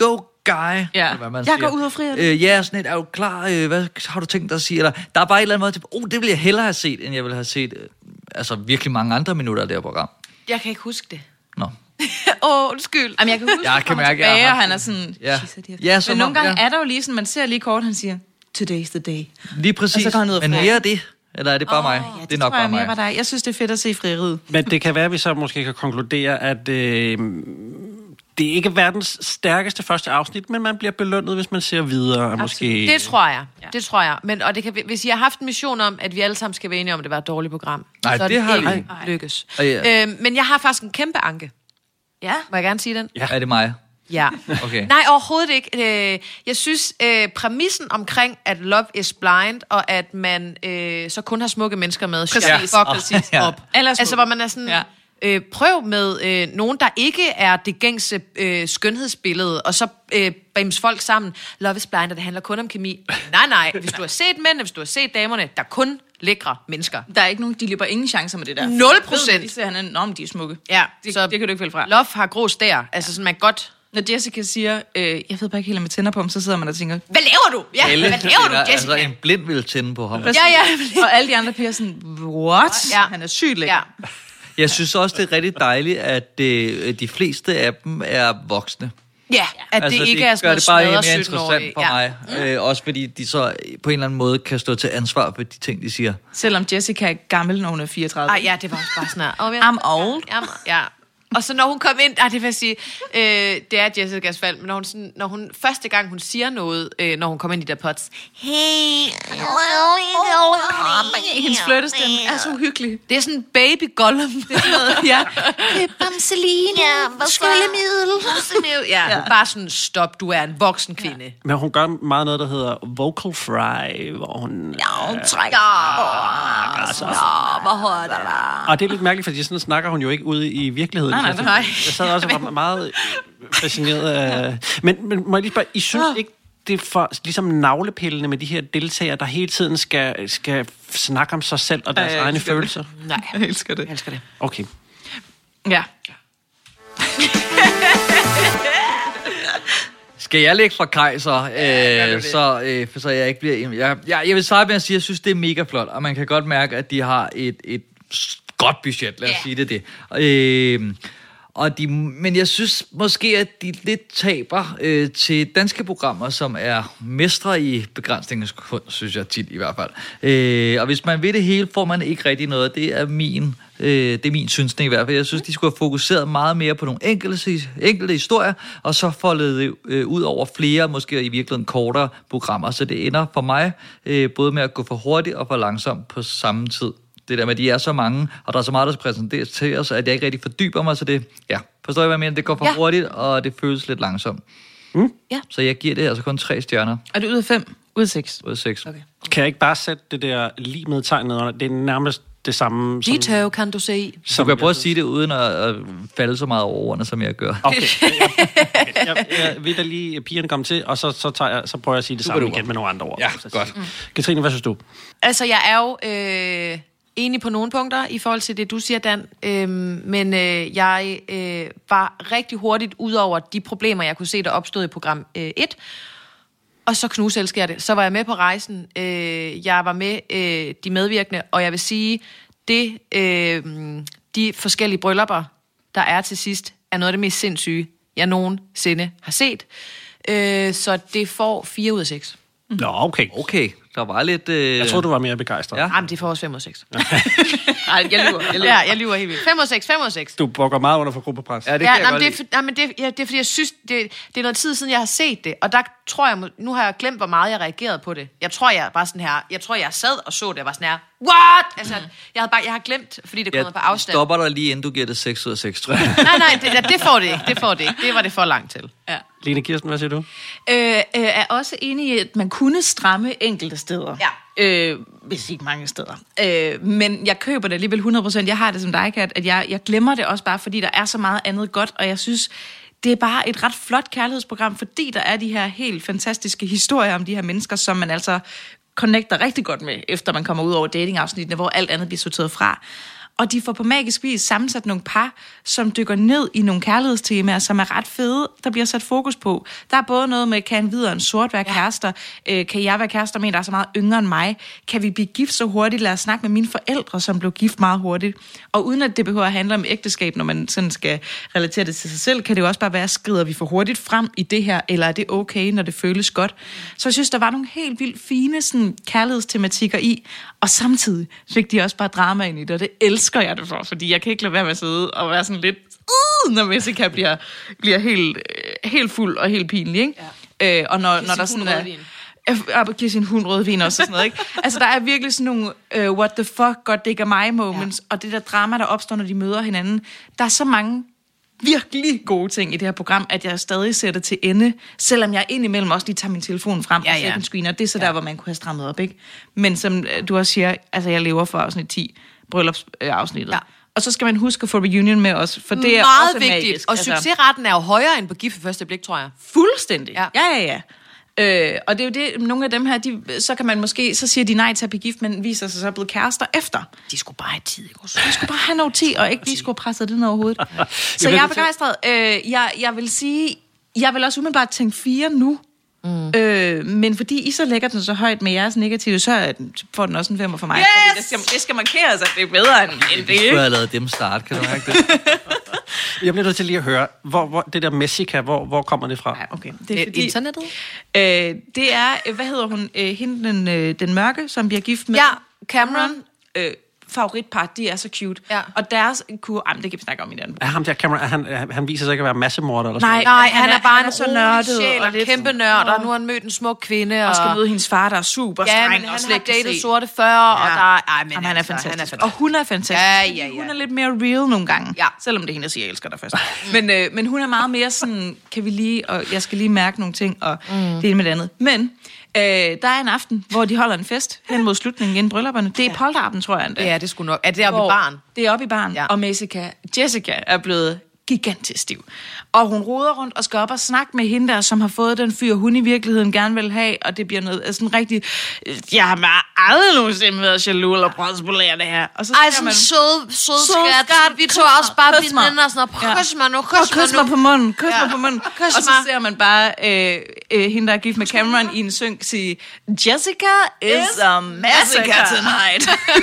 guy. Ja. Hvad man Jeg siger. går ud og frier det. Øh, ja, sådan et, er du klar? Øh, hvad har du tænkt dig at sige? Eller, der er bare et eller andet måde til, oh, det ville jeg hellere have set, end jeg ville have set øh, altså virkelig mange andre minutter af det her program. Jeg kan ikke huske det. Nå. Åh, oh, undskyld. Jamen, jeg kan huske, Jeg at kan han mærke, tilbage, jeg har og haft han er det. sådan... Ja. Jesus, Ja, som men nogle om- gange ja. er der jo lige sådan, man ser lige kort, han siger, today's the day. Lige præcis. Og så går han ud og Men frier. mere af det? Eller er det bare Åh, mig? Ja, det, det er nok tror jeg bare mere mig. var dig. Jeg synes, det er fedt at se frieriet. Men det kan være, at vi så måske kan konkludere, at øh, det er ikke verdens stærkeste første afsnit, men man bliver belønnet, hvis man ser videre. Måske... Det tror jeg. Ja. Det tror jeg. Men, og det kan, hvis I har haft en mission om, at vi alle sammen skal være enige om, at det var et dårligt program, Nej, så er det det har ikke vi. lykkes. Og ja. Øhm, men jeg har faktisk en kæmpe anke. Ja. Må jeg gerne sige den? Ja. Er det mig? Ja. Okay. Nej, overhovedet ikke. Øh, Jeg synes, øh, præmissen omkring, at Love is Blind, og at man øh, så kun har smukke mennesker med, Præcis. fuck præcis Ja. op. Altså, hvor man er sådan... Ja. Øh, prøv med øh, nogen, der ikke er det gængse øh, skønhedsbillede, og så øh, brims folk sammen. Love is Blind, og det handler kun om kemi. Nej, nej. Hvis du har set mændene, hvis du har set damerne, der er kun lækre mennesker. Der er ikke nogen, de løber ingen chancer med det der. Nul procent. De ser han, nå, men de er smukke. Ja, Det, så det kan du ikke vælge fra. Love har grå stær. Altså sådan, man godt... Når Jessica siger, øh, jeg ved bare ikke helt, om jeg tænder på ham, så sidder man og tænker, Hvad laver du? Ja, Alle, hvad laver du, eller, Jessica? Altså en blind vil tænde på ham. Ja, ja. og alle de andre piger sådan, what? Ja. Han er sygt lækker. Ja. Jeg synes også, det er rigtig dejligt, at øh, de fleste af dem er voksne. Ja, at Altså, det ikke det er sådan gør det bare noget mere smadret interessant sytten-årige. for Ja. mig. Øh, også fordi de så på en eller anden måde kan stå til ansvar for de ting, de siger. Selvom Jessica er gammel, når hun er fireogtredive. Ej, ja, det var også bare sådan her. Oh, ja. I'm old. Ja, ja. Og så når hun kom ind, ej, det vil jeg sige, øh, det er Jessicas fald, men når hun, sådan, når hun første gang hun siger noget, øh, når hun kommer ind i der pots, hey, Hendes flirtestemme er så uhyggelig. det er sådan baby Gollum. Det er sådan noget, ja. Bamseline, ja, Skyllemidel. Ja, ja, bare sådan, stop, du er en voksen kvinde. Ja. Men hun gør meget noget, der hedder vocal fry, hvor hun... Ja, hun trækker. Altså, hvor hårdt er det? og det er lidt mærkeligt, fordi sådan snakker hun jo ikke ude i virkeligheden. Nej, nej, Altså, nej. Jeg sad også og var meget fascineret af... Men, men må jeg lige spørge, I synes ikke, det er for ligesom navlepillende med de her deltagere, der hele tiden skal, skal snakke om sig selv og deres Ja, jeg egne elsker følelser? Nej, Jeg elsker det. jeg elsker det. Okay. Ja. Skal jeg lægge fra Kaj, så, øh, så, øh, så jeg ikke bliver... Jeg, jeg, jeg vil starte med at sige, at jeg synes, det er mega flot, og man kan godt mærke, at de har et, et godt budget, lad os yeah. sige det det. Øh, og de, men jeg synes måske, at de lidt taber øh, til danske programmer, som er mestre i begrænsningens kunst, synes jeg tit i hvert fald. Øh, og hvis man ved det hele, får man ikke rigtig noget. Det er min, øh, det er min synsning i hvert fald. Jeg synes, de skulle have fokuseret meget mere på nogle enkelte, enkelte historier, og så foldet det øh, ud over flere, måske i virkeligheden kortere programmer. Så det ender for mig øh, både med at gå for hurtigt og for langsomt på samme tid. Det der med, at de er så mange, og der er så meget, der skal præsenteres til os, at jeg ikke rigtig fordyber mig, så det, ja, forstår jeg, hvad jeg mener? Det går for Ja. hurtigt, og det føles lidt langsomt. Mm. Ja. Så jeg giver det altså kun tre stjerner Er det ud af fem? Ud af seks? ud af seks. Okay. Kan jeg ikke bare sætte det der lige med tegnet under? Det er nærmest det samme som... Dito kan du se. Så kan jeg prøve at sige det, uden at, at falde så meget over ordene, som jeg gør. Okay. Jeg, jeg, jeg vil da lige pigerne komme til, og så, så, tager jeg, så prøver jeg at sige det samme igen med nogle andre ord. Ja, godt. Mm. Katrine, hvad synes du? Altså, jeg er jo øh, enig på nogle punkter i forhold til det, du siger, Dan. Øhm, men øh, jeg øh, var rigtig hurtigt ud over de problemer, jeg kunne se, der opstod i program øh, et. Og så knuselsker jeg det. Så var jeg med på rejsen. Øh, jeg var med øh, de medvirkende, og jeg vil sige, det, øh, de forskellige bryllupper, der er til sidst, er noget af det mest sindssyge, jeg nogensinde har set. Øh, så det får fire ud af seks. Nå, okay. Okay, der var lidt... Øh... Jeg tror du var mere begejstret. Ja. Jamen, det får også fem ud af seks. Nej, jeg lyver. Jeg lyver. Ja, jeg lyver helt vildt. fem ud af seks, fem ud af seks. Du bukker meget under for gruppepres. Ja, det Ja, kan jeg nej, godt men det, er, lide. for, nej, men det, ja, det er fordi, jeg synes, det, det er noget tid siden, jeg har set det. Og der tror jeg, må- nu har jeg glemt, hvor meget jeg reagerede på det. Jeg tror, jeg var sådan her, jeg tror, jeg sad og så det, og var sådan her, what? Altså, jeg, havde bare, jeg har glemt, fordi det er kommet på Jeg afstand. stopper dig lige, inden du giver det seks ud af seks, tror jeg. Nej, nej, det, ja, det får det ikke, det får det ikke. Det var det for langt til. Ja. Lene Kirsten, hvad siger du? Øh, øh, er også enig i, at man kunne stramme enkelte steder. Ja. Øh, hvis ikke mange steder. Øh, men jeg køber det alligevel hundrede procent. Jeg har det som dig, Kat, at jeg, jeg glemmer det også bare, fordi der er så meget andet godt, og jeg synes, det er bare et ret flot kærlighedsprogram, fordi der er de her helt fantastiske historier om de her mennesker, som man altså connecter rigtig godt med, efter man kommer ud over datingafsnittene, hvor alt andet bliver sorteret fra. Og de får på magisk vis sammensat nogle par, som dykker ned i nogle kærlighedstemaer, som er ret fede, der bliver sat fokus på. Der er både noget med, kan en hvid og en sort være kærester? Øh, kan jeg være kærester med en, der er så meget yngre end mig? Kan vi blive gift så hurtigt? Lad os snakke med mine forældre, som blev gift meget hurtigt. Og uden at det behøver at handle om ægteskab, når man sådan skal relatere det til sig selv, kan det jo også bare være, skrider vi for hurtigt frem i det her, eller er det okay, når det føles godt? Så jeg synes, der var nogle helt vildt fine sådan, kærlighedstematikker i, og samtidig fik de også bare drama ind i det, og det elsker jeg det for, fordi jeg kan ikke lade være med at sidde og være sådan lidt, uh, når Messica bliver, bliver helt, helt fuld og helt pinlig, ikke? Ja. Øh, og når, når der sådan er... Og giver sin hund rødvin også og sådan noget, ikke? Altså, der er virkelig sådan nogle uh, what the fuck, godt det ikke er mig moments, ja. Og det der drama, der opstår, når de møder hinanden. Der er så mange virkelig gode ting i det her program, at jeg stadig sætter til ende, selvom jeg indimellem også lige tager min telefon frem ja, og second screener. Det er så ja. Der, hvor man kunne have strammet op, ikke? Men som du også siger, altså jeg lever for afsnit ti, bryllupsafsnittet. Ja. Og så skal man huske at få reunion med os, for det er meget også vigtigt. Magisk. Og altså, succesraten er jo højere end på gift ved første blik, tror jeg. Fuldstændig. Ja, ja, ja. ja. Øh, og det er jo det, nogle af dem her, de, så kan man måske, så siger de nej til at blive gift, men viser sig så blevet kærester efter. De skulle bare have tid, ikke også? De skulle bare have noget tid, og ikke de skulle have presset det ned over hovedet. Så jeg er begejstret. Øh, jeg, jeg vil sige, jeg vil også umiddelbart tænke fire nu, mm. øh, men fordi I så lægger den så højt med jeres negative, så får den også en femmer for mig. Yes! Fordi det skal, det skal markeres, at det er bedre end, end det. Vi skulle have lavet dem start, kan du mærke det? Jeg bliver nødt til lige at høre, hvor, hvor, det der Messica, hvor, hvor kommer det fra? Ja, okay. Det er fordi, internettet? Øh, det er, hvad hedder hun, øh, hende den, øh, den mørke, som bliver gift med... Ja, Cameron. Øh, favoritpar, de er så cute. Ja. Og deres kur... Jamen, det kan vi snakke om i den. Er ham der Cameron, er han, er, han viser sig ikke at være massemorder eller nej, sådan nej, han, han er bare han er en så nørdet sjæl og kæmpe nørd, og nu har han mødt en smuk kvinde. Og, og skal møde hendes far, der er super ja, streng. Men og han har datet sorte før, ja. Og der er... Ej, men Jamen, han, er altså, fantastisk. han er fantastisk. Og hun er fantastisk. Ja, ja, ja. Hun er lidt mere real nogle gange. Ja. Selvom det er hende, der siger, jeg elsker dig først. men, øh, men hun er meget mere sådan, kan vi lige... Og jeg skal lige mærke nogle ting, og mm. det ene med det andet. Men... Øh, der er en aften, hvor de holder en fest hen mod slutningen inden bryllupperne. Det er ja. polterappen, tror jeg endda. Ja, det skulle nok. Er det oppe i baren? Det er oppe i baren. Ja. Og Messica, Jessica er blevet gigantisk stiv. Og hun roder rundt og skal op og snakke med hende der, som har fået den fyr, hun i virkeligheden gerne vil have, og det bliver noget sådan rigtig... Jeg har bare aldrig nogensinde været jaloux eller prøvespolere det her. Og så ej, sådan en sød, sød skat. Vi tog også bare veninder og sådan noget. Kys mig nu, kys mig nu. Kys mig på munden, kys mig på munden. Og så ser man bare øh, øh, hende, der er gift med Cameron, i en synk sige, Jessica is a massacre tonight.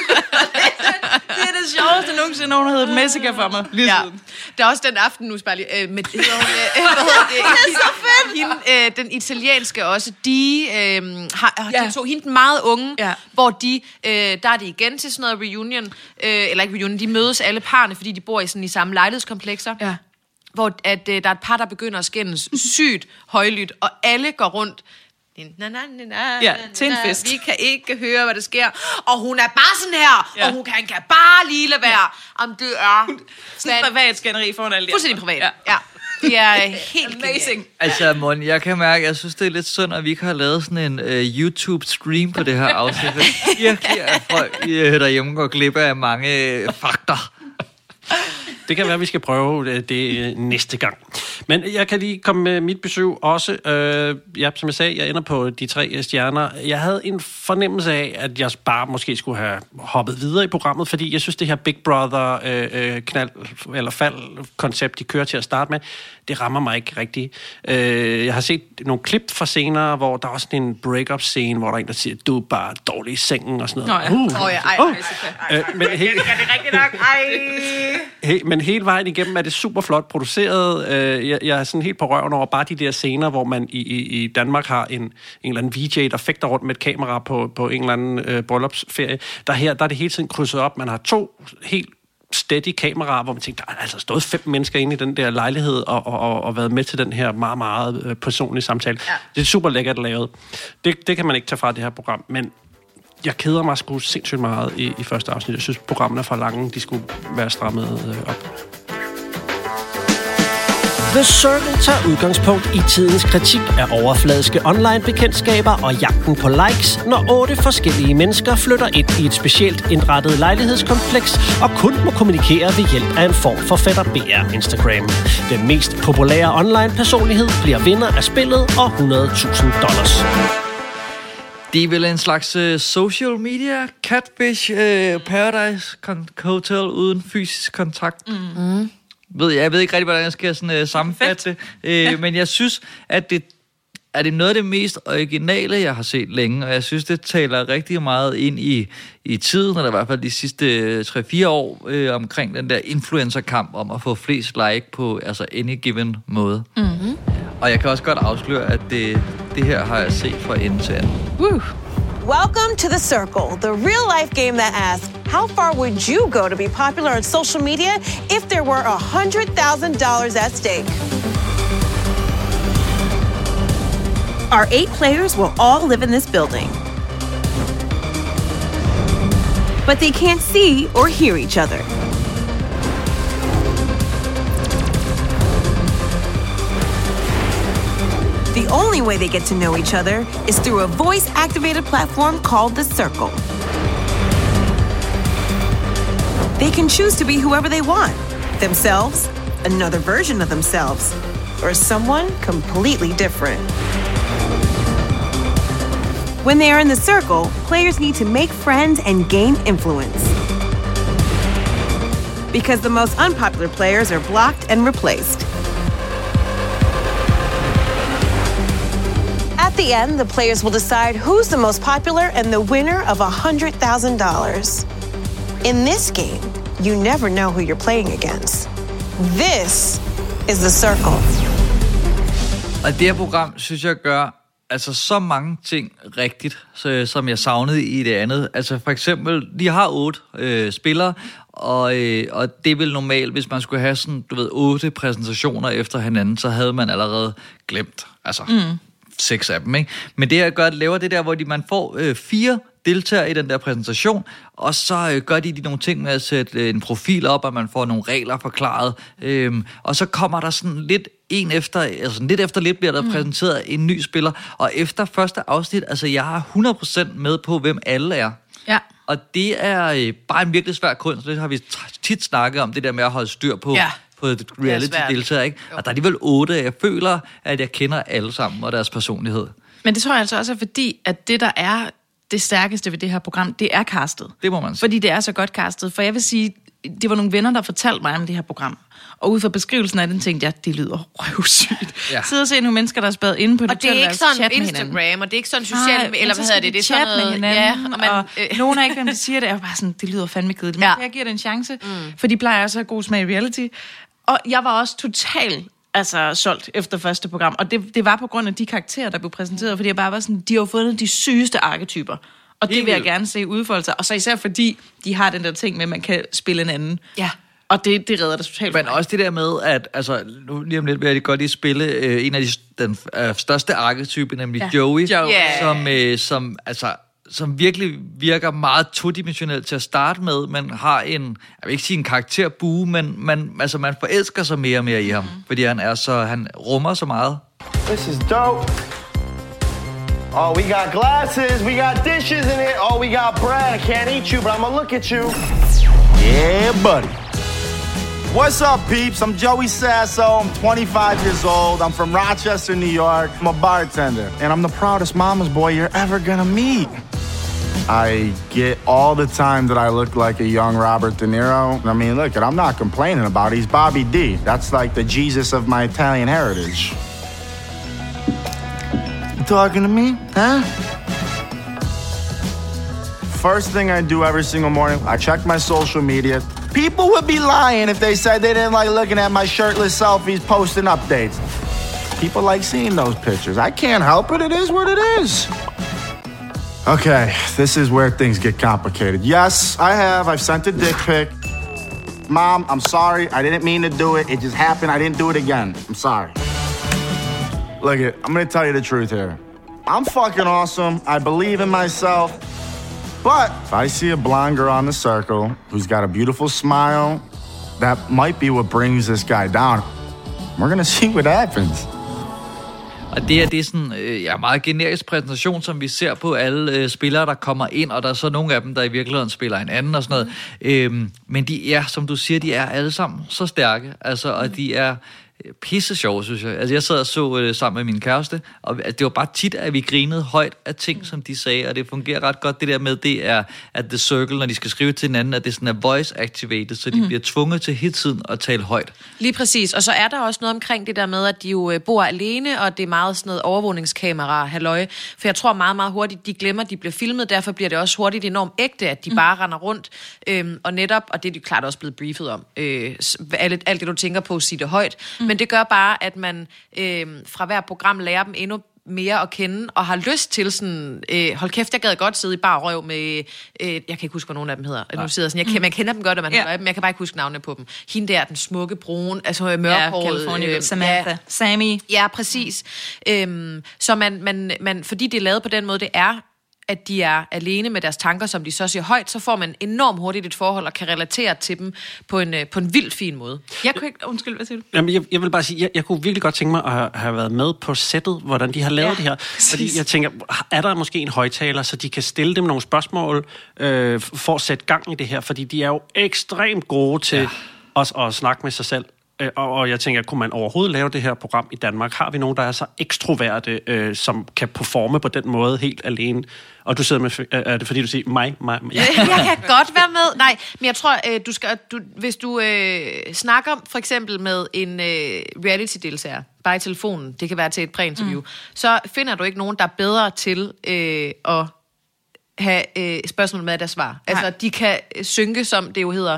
Det er det sjoveste nogensinde, nogen har heddet Messica for mig. Lige ja. Der er også den aften, nu spørger jeg lige, øh, med, hedder hun, øh, hvad hedder det? Det er så fedt! Hende, øh, den italienske også, de øh, har, ja. de to, hende den meget unge, ja. Hvor de, øh, der er det igen til sådan noget reunion, øh, eller ikke reunion, de mødes alle parne, fordi de bor i sådan i samme lejlighedskomplekser. Ja. Hvor at, øh, der er et par, der begynder at skændes sygt højlydt, og alle går rundt. Na, na, na, na, ja, til en fest. Vi kan ikke høre, hvad der sker. Og hun er bare sådan her, ja. Og hun kan, kan bare lige lade være. Ja. Om det er... Sådan et privat skænderi foran alle de. Fuldstændig privat, ja. Ja. Det er helt amazing. Altså, Mon, jeg kan mærke, jeg synes, det er lidt synd, at vi ikke har lavet sådan en uh, YouTube-stream på det her afsnit. Virkelig, at folk uh, derhjemme går glip af mange uh, fakter. Det kan være, at vi skal prøve det, det næste gang. Men jeg kan lige komme med mit besøg også. Øh, ja, som jeg sagde, jeg ender på de tre stjerner. Jeg havde en fornemmelse af, at jeg bare måske skulle have hoppet videre i programmet, fordi jeg synes, det her Big Brother øh, knald eller fald-koncept, de kører til at starte med, det rammer mig ikke rigtigt. Øh, jeg har set nogle klip fra senere, hvor der er også en break-up-scene, hvor der er en, der siger, du er bare dårlig i sengen og sådan noget. Nå ja, uh. oh, ja. Ej, uh. ej, ej, ej. Men helt, det er det rigtigt nok. Ej. Hey, men hele vejen igennem er det super flot produceret. Jeg, jeg er sådan helt på røven over bare de der scener, hvor man i, i, i Danmark har en, en eller anden V J, der fægter rundt med et kamera på, på en eller anden øh, bryllupsferie. Der, her, der er det hele tiden krydset op. Man har to helt steady kameraer, hvor man tænker, der er altså stået fem mennesker inde i den der lejlighed og, og, og, og været med til den her meget, meget øh, personlige samtale. Ja. Det er super lækkert lavet. Det, det kan man ikke tage fra det her program, men jeg keder mig sgu sindssygt meget i, i første afsnit. Jeg synes, programmerne er for lange. De skulle være strammet øh, op. The Circle tager udgangspunkt i tidens kritik af overfladiske online-bekendtskaber og jagten på likes, når otte forskellige mennesker flytter ind i et specielt indrettet lejlighedskompleks og kun må kommunikere ved hjælp af en form for fætter B R Instagram. Den mest populære online-personlighed bliver vinder af spillet og hundrede tusind dollars. Det er vel en slags uh, social media catfish uh, paradise hotel uden fysisk kontakt. Mm. Mm. Ved jeg, jeg ved ikke rigtig, hvordan jeg skal sådan, uh, sammenfatte det, uh, men jeg synes, at det er det noget af det mest originale, jeg har set længe, og jeg synes, det taler rigtig meget ind i, i tiden, eller i hvert fald de sidste tre fire år, øh, omkring den der influencer-kamp om at få flest like på altså any given måde. Mm-hmm. Og jeg kan også godt afsløre, at det, det her har jeg set fra ende til anden. Woo. Welcome to The Circle, the real-life game that asks, how far would you go to be popular on social media if there were one hundred thousand dollars at stake? Our eight players will all live in this building. But they can't see or hear each other. The only way they get to know each other is through a voice-activated platform called The Circle. They can choose to be whoever they want, themselves, another version of themselves, or someone completely different. When they are in the circle, players need to make friends and gain influence. Because the most unpopular players are blocked and replaced. At the end, the players will decide who's the most popular and the winner of one hundred thousand dollars. In this game, you never know who you're playing against. This is The Circle. Og det her program, synes jeg, gør altså så mange ting rigtigt, så, som jeg savnede i det andet. Altså for eksempel, de har otte øh, spillere, og, øh, og det er vel normalt, hvis man skulle have sådan, du ved, otte præsentationer efter hinanden, så havde man allerede glemt, altså mm. seks af dem, ikke? Men det her gør, laver det der, hvor de, man får øh, fire deltager i den der præsentation, og så øh, gør de, de nogle ting med at sætte øh, en profil op, og man får nogle regler forklaret, øhm, og så kommer der sådan lidt en efter, altså lidt efter lidt bliver der mm. præsenteret en ny spiller, og efter første afsnit, altså jeg har hundrede procent med på, hvem alle er. Ja. Og det er øh, bare en virkelig svær kunst, det har vi tit snakket om, det der med at holde styr på, ja. på reality-deltager, ikke? Og der er alligevel otte, jeg føler, at jeg kender alle sammen og deres personlighed. Men det tror jeg altså også er fordi, at det der er det stærkeste ved det her program, det er castet. Det må man sige. Fordi det er så godt castet. For jeg vil sige, det var nogle venner, der fortalte mig om det her program. Og ud fra beskrivelsen af den, tænkte jeg, det lyder røvsygt. Ja. Sidde og se nogle mennesker, der er spadet inde på det. Og det er ikke sådan Instagram, og det er ikke sådan social, Nej, eller hvad hedder det, det er sådan noget, hinanden, ja, og, man, og øh. nogen er ikke, hvem de siger det, er bare sådan, det lyder fandme kedeligt. Men ja. jeg giver det en chance, mm. for de plejer også at have god smag i reality. Og jeg var også totalt altså solgt efter første program, og det, det var på grund af de karakterer, der blev præsenteret, fordi jeg bare var sådan, de har jo fundet de sygeste arketyper. Og det vil jeg gerne se udfolde sig. Og så især fordi, de har den der ting med, at man kan spille en anden. Ja. Og det, det redder det totalt. Men også det der med, at altså, nu lige om lidt vil jeg godt lige spille øh, en af de den, øh, største arketyper, nemlig ja. Joey, Joey. Yeah. Som, øh, som, altså, som virkelig virker meget todimensionelt til at starte med, men har en, jeg vil ikke sige en karakterbue, men man, altså, man forelsker sig mere og mere i ham, mm-hmm. fordi han er så, han rummer så meget. This is dope. Oh, we got glasses, we got dishes in it. Oh, we got bread. I can't eat you, but I'm gonna look at you. Yeah, buddy. What's up, peeps? I'm Joey Sasso. I'm twenty-five years old. I'm from Rochester, New York. I'm a bartender. And I'm the proudest mama's boy you're ever gonna meet. I get all the time that I look like a young Robert De Niro. I mean, look, I'm not complaining about it. He's Bobby D. That's like the Jesus of my Italian heritage. Talking to me, huh? First thing I do every single morning, I check my social media. People would be lying if they said they didn't like looking at my shirtless selfies posting updates. People like seeing those pictures. I can't help it. It is what it is. Okay, this is where things get complicated. Yes, I have. I've sent a dick pic. Mom, I'm sorry. I didn't mean to do it. It just happened. I didn't do it again. I'm sorry. Look, it, I'm gonna tell you the truth here. I'm fucking awesome. I believe in myself. But if I see a blonde girl on the circle who's got a beautiful smile, that might be what brings this guy down. We're gonna see what happens. Og det er, det er sådan øh, ja, meget generisk præsentation, som vi ser på alle øh, spillere, der kommer ind, og der er så nogle af dem, der i virkeligheden spiller en anden og sådan noget. Mm. Øhm, men de er, som du siger, de er alle sammen så stærke, altså, og de er pisse sjov, synes jeg. Altså, jeg sad og så øh, sammen med min kæreste, og det var bare tit, at vi grinede højt af ting, som de sagde, og det fungerer ret godt. Det der med, det er at The Circle, når de skal skrive til hinanden, at det sådan er voice-activated, så de mm. bliver tvunget til hele tiden at tale højt. Lige præcis, og så er der også noget omkring det der med, at de jo bor alene, og det er meget sådan noget overvågningskamera, halløj. For jeg tror meget, meget hurtigt, de glemmer, at de bliver filmet, derfor bliver det også hurtigt enormt ægte, at de mm. bare render rundt, øhm, og netop, og det er de klart også blevet briefet om, øh, alt, alt det du tænker på, sig det højt, mm. men det gør bare, at man øh, fra hver program lærer dem endnu mere at kende, og har lyst til sådan, øh, hold kæft, jeg gad godt sidde i bar røv med, øh, jeg kan ikke huske, hvad nogen af dem hedder. Nu sidder sådan, jeg, kan, man kender dem godt, og man ja. har dem, jeg kan bare ikke huske navnene på dem. Hende der, den smukke brune, altså mørkhåret. Ja, California, øh, Samantha, ja, Sammy. Ja, præcis. Øhm, så man, man, man, fordi det er lavet på den måde, det er, at de er alene med deres tanker, som de så siger højt, så får man enormt hurtigt et forhold og kan relatere til dem på en, på en vildt fin måde. Jeg kunne ikke... Undskyld, hvad siger du? Jamen, jeg, jeg vil bare sige, jeg, jeg kunne virkelig godt tænke mig at have, have været med på sættet, hvordan de har lavet ja, det her. Præcis. Fordi jeg tænker, er der måske en højtaler, så de kan stille dem nogle spørgsmål øh, for at sætte gang i det her? Fordi de er jo ekstremt gode til ja. at, at snakke med sig selv. Og, og jeg tænker, kunne man overhovedet lave det her program i Danmark? Har vi nogen, der er så ekstroverte, øh, som kan performe på den måde helt alene? Og du sidder med, er det fordi du siger mig, mig, mig? Jeg kan godt være med. Nej, men jeg tror, øh, du skal, du, hvis du øh, snakker for eksempel med en øh, reality-deltager, bare i telefonen, det kan være til et præinterview, mm. så finder du ikke nogen, der er bedre til øh, at have øh, spørgsmål med deres svar. Nej. Altså, de kan synke, som det jo hedder,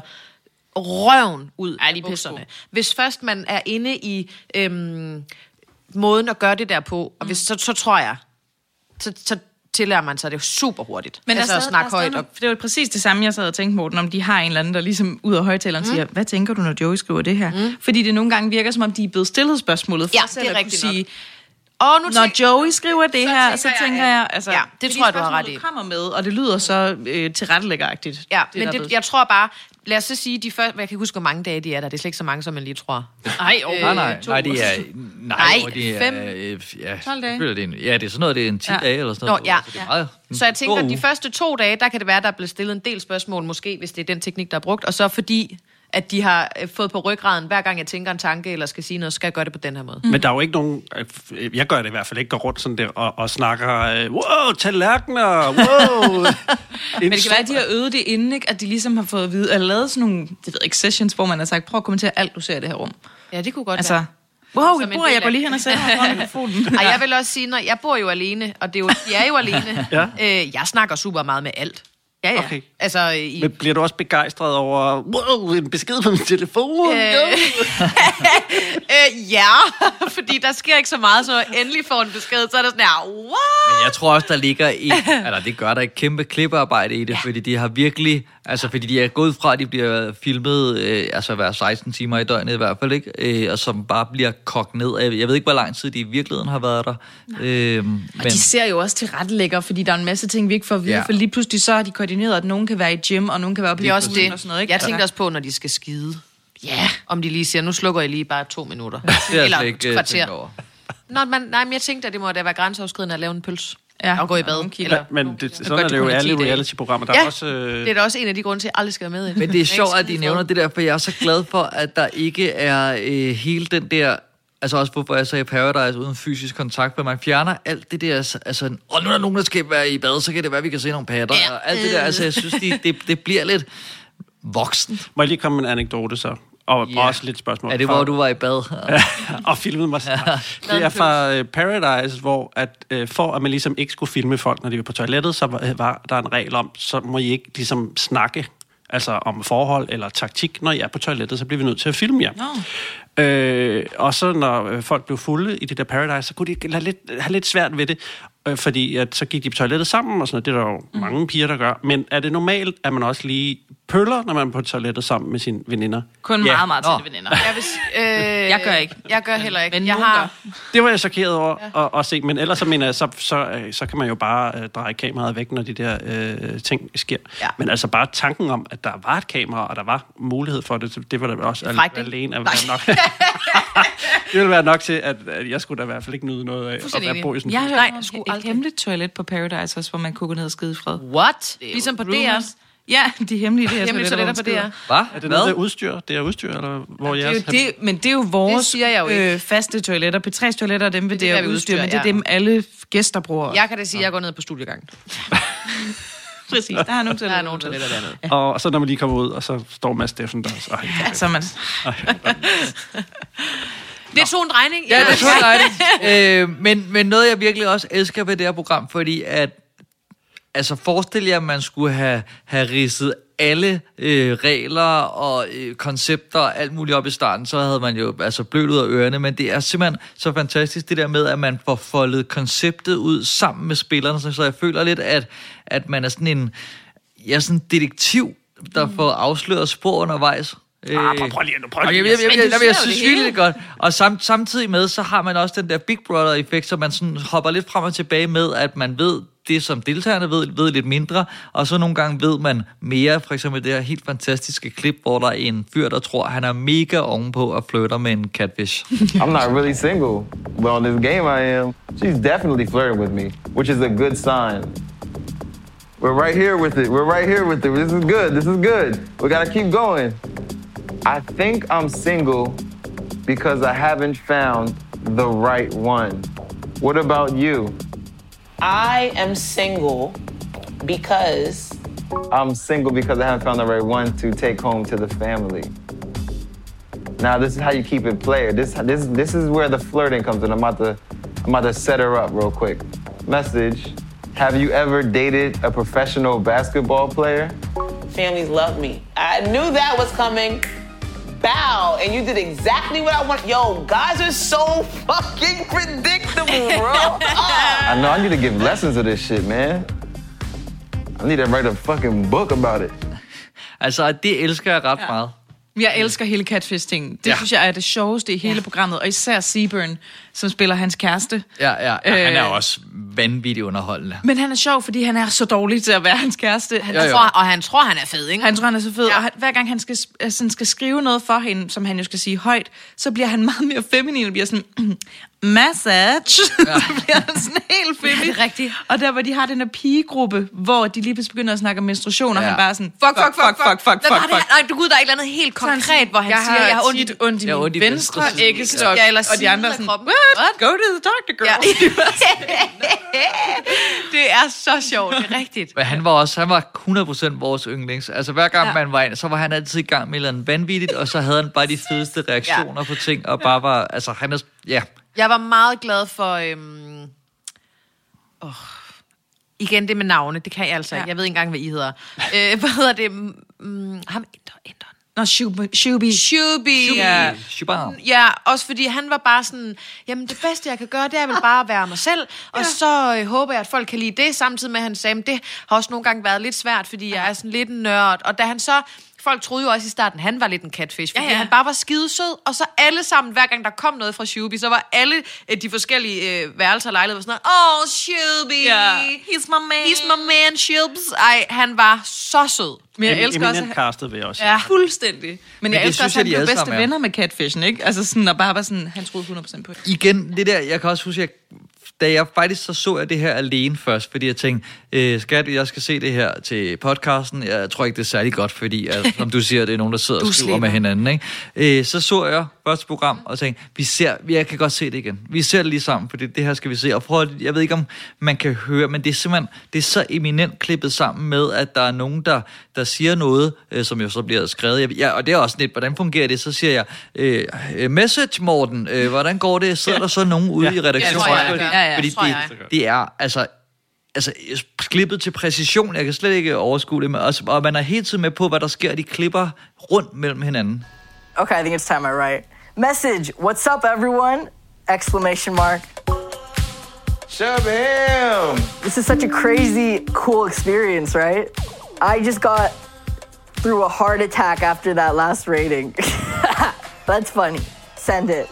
røven ud af bukserne. Hvis først man er inde i øhm, måden at gøre det der på, og hvis, så, så tror jeg, så, så tillærer man sig det jo super hurtigt. Men altså der at snakke højt. Og... Det var præcis det samme, jeg sad og tænkte, Morten, om de har en eller anden, der ligesom ud af højtaleren mm. siger, hvad tænker du, når Joey skriver det her? Mm. Fordi det nogle gange virker, som om de er blevet stillet spørgsmålet. For ja, selv det er at rigtigt sige, og nu når tænk... Joey skriver det så her, tænker så jeg, tænker jeg... jeg altså, ja, det tror jeg, du har ret i. kommer med, og det lyder så øh, tilrettelæggeragtigt. Ja, det, men det, jeg tror bare... Lad os så sige, de første... Jeg kan ikke huske, hvor mange dage de er der. Det er slet ikke så mange, som man lige tror. Ej, oh, øh, nej, nej. Nej, det er... Nej, nej de er, fem... Øh, ja, tolv dage. Det er, ja, det er sådan noget, det er en ti ja. dage eller sådan noget. Nå, ja. Så, det er meget, så jeg tænker, oh. de første to dage, der kan det være, der er blevet stillet en del spørgsmål, måske, hvis det er den teknik, der er brugt. Og så fordi... at de har fået på ryggraden, hver gang jeg tænker en tanke, eller skal sige noget, skal jeg gøre det på den her måde. Mm. Men der er jo ikke nogen, jeg gør det i hvert fald ikke, går rundt sådan der og, og snakker, wow, tallerkener, wow. Men det kan være, at de har øvet det inden, ikke? At de ligesom har fået at vide, eller lavet sådan nogle, det ved ikke, sessions, hvor man har sagt, prøv at kommentere alt, du ser i det her rum. Ja, det kunne godt altså, være. Wow, jeg bor, jeg går lige hen og sætter mig foran mikrofonen. Og jeg vil også sige, når jeg bor jo alene, og det er jo, jeg er jo alene, ja. øh, jeg snakker super meget med alt. Ja, ja. Okay. Altså, i... Men bliver du også begejstret over, wow, en besked på min telefon? Øh... øh, ja, fordi der sker ikke så meget, så endelig får en besked, så er der sådan her, what? Men jeg tror også, der ligger i, eller det gør der et kæmpe klippearbejde i det, ja. Fordi de har virkelig, altså fordi de er gået fra, at de bliver filmet, øh, altså hver seksten timer i døgnet i hvert fald, ikke? Øh, og som bare bliver kogt ned. Jeg ved ikke, hvor lang tid de i virkeligheden har været der. Øh, og men... de ser jo også til rettelægger, fordi der er en masse ting, vi ikke får at vide, ja. For lige pludselig så har de koordineret, at nogen kan være i gym, og nogen kan være oppe i også det. Og sådan noget, ikke? Jeg tænkte også på, når de skal skide. Ja. Yeah. Om de lige siger, nu slukker jeg lige bare to minutter. Det er eller ikke et kvarter. Nå, man, nej, men jeg tænkte, at det må da være grænseoverskridende at lave en pøls. Ja. Og gå i bad. Ja, eller, men det, sådan er det jo alle reality-programmer. Der ja, er også, øh... det er da også en af de grunde til, at jeg aldrig skal være med i. Men det er sjovt, at de nævner det der, for jeg er så glad for, at der ikke er øh, hele den der... Altså også hvorfor jeg sagde Paradise uden fysisk kontakt, for man fjerner alt det der, altså, og nu er der nogen, der skal være i bad, så kan det være, vi kan se nogle patter, ja. Og alt det der, altså jeg synes, det, det, det bliver lidt voksen. Må jeg lige komme med en anekdote så? Og yeah. også lidt spørgsmål. Er det, hvor du var i bad? Og filmede mig. Ja. Det er fra uh, Paradise, hvor at, uh, for at man ligesom ikke skulle filme folk, når de var på toilettet, så var, var der en regel om, så må I ikke ligesom snakke altså om forhold eller taktik, når I er på toilettet, så bliver vi nødt til at filme jer. No. Øh, og så når folk blev fulde i det der Paradise, så kunne de have lidt, have lidt svært ved det, øh, fordi at, så gik de på toilettet sammen, og sådan noget. Det er der jo mm. mange piger, der gør. Men er det normalt, at man også lige pøller, når man er på toilettet sammen med sine veninder? Kun ja. meget, meget tætte veninder. Jeg, vil, øh, jeg gør ikke. Jeg gør heller ikke. Men jeg har... Det var jeg chokeret over ja. at, at se, men ellers så mener jeg, så, så, så kan man jo bare øh, dreje kameraet væk, når de der øh, ting sker. Ja. Men altså bare tanken om, at der var et kamera, og der var mulighed for det, det var da også al- alene at være nok. Det ville være nok til, at, at jeg skulle da i hvert fald ikke nyde noget af at være på i sådan en Jeg har hørt et hemmeligt toilet på Paradise også, hvor man kunne gå ned og skide i fred. What? Ligesom på D R? Ja, de hemmelige, det er Hemmelige toiletter på D R. Hvad? Er det noget, der udstyr? Det er udstyr, eller hvor Det er jeres... jo det, men det er jo vores Det siger jeg jo ikke. øh, faste toiletter. P tre's toiletter, dem vil Det det, er det vi udstyr, udstyr, men det er ja. dem, alle gæster bruger. Jeg kan da sige, at jeg går ned på studiegangen. Præcis, der er nogle Der er nogle toiletter dernede. Ja. Og så når man lige kommer ud, og så står Mads Steffensen der. Så, ej, Ja, så man... Det tog en drejning. Ja, det tog en drejning. øh, men, men noget, jeg virkelig også elsker ved det her program, fordi at... Altså, forestil jer, at man skulle have, have ridset alle øh, regler og øh, koncepter og alt muligt op i starten, så havde man jo altså blødt ud af ørerne, men det er simpelthen så fantastisk, det der med, at man får foldet konceptet ud sammen med spillerne, så jeg føler lidt, at, at man er sådan en ja, sådan en detektiv, der mm. får afsløret spor undervejs. Ah, prøv, prøv lige, prøv lige. Okay, jeg, jeg, jeg, jeg, jeg synes virkelig det godt. Og sam, samtidig med, så har man også den der Big Brother-effekt, så man sådan hopper lidt frem og tilbage med, at man ved det, som deltagerne ved, ved lidt mindre, og så nogle gange ved man mere. For eksempel det her helt fantastiske klip, hvor der er en fyr, der tror, han er mega ovenpå og flytter med en catfish. I'm not really single, but on this game I am. She's definitely flirting with me, which is a good sign. We're right here with it. We're right here with it. This is good. This is good. We gotta keep going. I think I'm single because I haven't found the right one. What about you? I am single because... I'm single because I haven't found the right one to take home to the family. Now, this is how you keep it player. This, this, this is where the flirting comes in. I'm about to, I'm about to set her up real quick. Message. Have you ever dated a professional basketball player? Families love me. I knew that was coming. Bow, and you did exactly what I want. Yo, guys are so fucking predictable, bro. I know, I need to give lessons of this shit, man. I need to write a fucking book about it. Altså, det elsker jeg ret ja. meget. Jeg elsker hele catfish-ting. Det ja. synes jeg er det sjoveste i hele ja. programmet, og især Seaburn, som spiller hans kæreste. Ja, ja, ja. Han er Øh, også vanvittigt underholdende. Men han er sjov, fordi han er så dårlig til at være hans kæreste. Han Jo, jo. Tror, og han tror, han er fed, ikke? Han tror, han er så fed. Ja. Og han, hver gang han skal, altså, skal skrive noget for hende, som han jo skal sige højt, så bliver han meget mere feminin og bliver sådan... massage. Ja. Så bliver han sådan helt feminin. Ja, det er rigtigt. Og der, hvor de har den her pigegruppe, hvor de lige pludselig begynder at snakke om menstruation, ja. og han bare sådan... Fuck, fuck, fuck, fuck, fuck, fuck, fuck. Nej, du gud, der er et eller andet helt konkret, hvor han jeg siger, jeg har ondt i, ondt i min venstre æggestok, ja, eller og de andre siden sådan, af kroppen. what? Go to the doctor, girl. Ja. Det er så sjovt, det er rigtigt. Men han var også, han var hundrede procent vores yndlings. Altså hver gang Ja. man var ind, så var han altid i gang med et eller andet vanvittigt, og så havde han bare de fedeste reaktioner ja. på ting, og bare var, altså han er, ja. Jeg var meget glad for... Øhm, oh, igen, det med navne, det kan jeg altså ikke. Ja. Jeg ved ikke engang, hvad I hedder. Øh, hvad hedder det? Mm, ham, Indon. Nå, Shubi. Shubi. Shubi. Ja. Shuban. Ja, også fordi han var bare sådan, jamen det bedste, jeg kan gøre, det er vel bare at være mig selv, og ja. så øh, håber jeg, at folk kan lide det, samtidig med, at han sagde, men det har også nogle gange været lidt svært, fordi jeg er sådan lidt en nørd, og da han så... Folk troede jo også i starten, han var lidt en catfish, fordi ja, ja. han bare var skidesød, og så alle sammen, hver gang der kom noget fra Shubi, så var alle øh, de forskellige øh, værelser og lejligheder sådan noget, oh, Shubi, Ja. he's my man, he's my man, Shubs. Ej, han var så sød. Men jeg Emin- elsker også... eminent castet, vil jeg også. Ja, fuldstændig. Men, Men jeg det elsker synes også, jeg, at de han blev alle bedste sammen er. venner med catfishen, ikke? Altså sådan, og bare var sådan, han troede hundrede procent på det. Igen, det der, jeg kan også huske, jeg, da jeg faktisk så så jeg det her alene først, fordi jeg tænkte, øh, skat, jeg skal se det her til podcasten. Jeg tror ikke, det er særlig godt, fordi, at, som du siger, det er nogen, der sidder og skriver slipper. med hinanden. Ikke? Øh, så så jeg første program og tænkte, vi ser, jeg kan godt se det igen. Vi ser det lige sammen, for det, det her skal vi se. Og prøv, at- jeg ved ikke, om man kan høre, men det er simpelthen, det er så eminent klippet sammen med, at der er nogen, der, der siger noget, øh, som jo så bliver skrevet. Jeg, ja, og det er også lidt, hvordan fungerer det? Så siger jeg, øh, message Morten, øh, hvordan går det? Sidder der så nogen ude i redaktionen? tror jeg, ja. Ja, ja, Fordi tror det, jeg. det er altså altså klippet til præcision. Jeg kan slet ikke overskue det, men også, og man er hele tiden med på, hvad der sker. De klipper rundt mellem hinanden. Okay, I think it's time I write. Message, what's up everyone? Exclamation mark. Shabam! This is such a crazy, cool experience, right? I just got through a heart attack after that last rating. That's funny. Send it.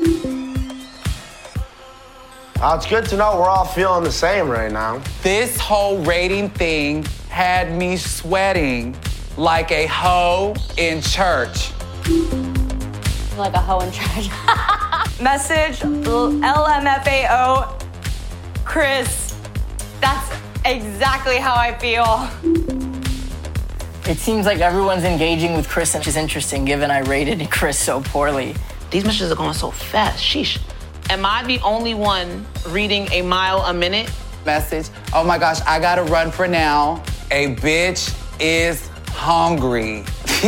Uh, it's good to know we're all feeling the same right now. This whole rating thing had me sweating like a hoe in church. Like a hoe in church. Message L M F A O. Chris, that's exactly how I feel. It seems like everyone's engaging with Chris, which is interesting given I rated Chris so poorly. These messages are going so fast. Sheesh. Am I the only one reading a mile a minute? Message. Oh my gosh, I gotta run for now. A bitch is hungry.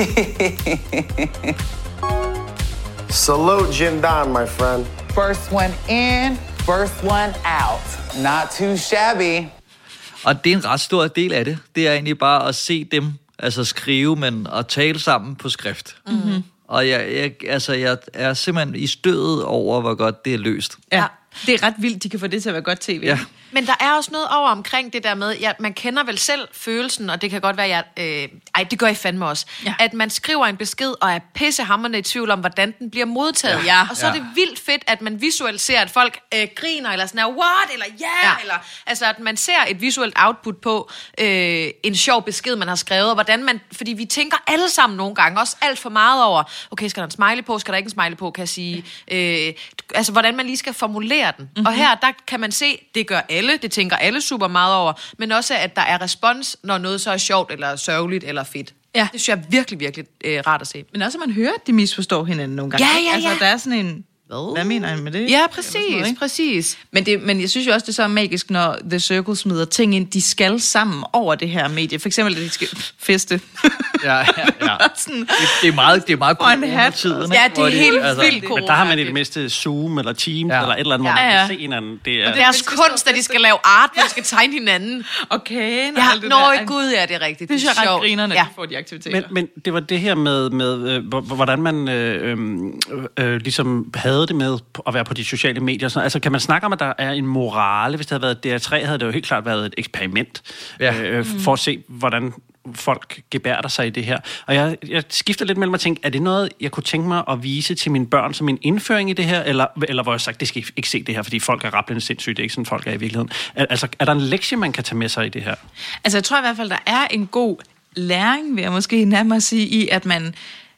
Salute Jindan, my friend. First one in, first one out. Not too shabby. Og det er en ret stor del af det. Det er egentlig bare at se dem altså skrive, men at tale sammen på skrift. Mm-hmm. Og jeg, jeg, altså, jeg er simpelthen i stødet over, hvor godt det er løst. Ja, det er ret vildt, de kan få det til at være godt tv. Ja. Men der er også noget over omkring det der med, ja, man kender vel selv følelsen, og det kan godt være, at øh, ej, det gør I fandme også, ja. At man skriver en besked, og er pissehammerende i tvivl om, hvordan den bliver modtaget. Ja. Og så er det vildt fedt, at man visualiserer, at folk øh, griner, eller sådan her, what, eller yeah, ja, eller altså, at man ser et visuelt output på øh, en sjov besked, man har skrevet, og hvordan man, fordi vi tænker alle sammen nogle gange, også alt for meget over, okay, skal der en smiley på, skal der ikke en smiley på, kan jeg sige, øh, altså, hvordan man lige skal formulere den. Mm-hmm. Og her, der kan man se, det gør alle, det tænker alle super meget over, men også, at der er respons, når noget så er sjovt, eller sørgeligt, eller fedt. Ja. Det synes jeg er virkelig, virkelig øh, rart at se. Men også, at man hører, at de misforstår hinanden nogle gange. Ja, ja, ja. Altså, der er sådan en... Hvad, Hvad mener han med det? Ja, præcis, noget, præcis. Men, det, men jeg synes jo også, det er så magisk, når The Circle smider ting ind, de skal sammen over det her medie. For eksempel, at de skal feste. Ja, ja, ja. sådan, det, det er meget, det er meget cool. Ja, det er helt altså, vildt cool. Men der har man i det mindste Zoom eller Teams ja. eller et eller andet, hvor man ja, ja. kan se hinanden. Det er, og deres kunst, at de skal lave art, hvor de skal tegne hinanden. Okay. Ja, nå, gud, ja, det er rigtigt. Det Det synes er jeg er ret sjovt. grinerende, at Ja. de får de aktiviteter. Men, men det var det her med, med øh, hvor- hvordan man øh, øh, øh, ligesom havde det med at være på de sociale medier. Så, altså, kan man snakke om, at der er en morale? Hvis det havde været D R tre, havde det jo helt klart været et eksperiment Ja. øh, for at se, hvordan folk gebærder sig i det her. Og jeg, jeg skifter lidt mellem at tænke, er det noget, jeg kunne tænke mig at vise til mine børn som en indføring i det her? Eller, eller hvor jeg sagt, det skal I ikke se det her, fordi folk er rablende sindssyge. Det er ikke sådan, folk er i virkeligheden. Al- Altså, er der en lektie, man kan tage med sig i det her? Altså, jeg tror i hvert fald, der er en god læring, vil jeg måske nærmere sige, i at man,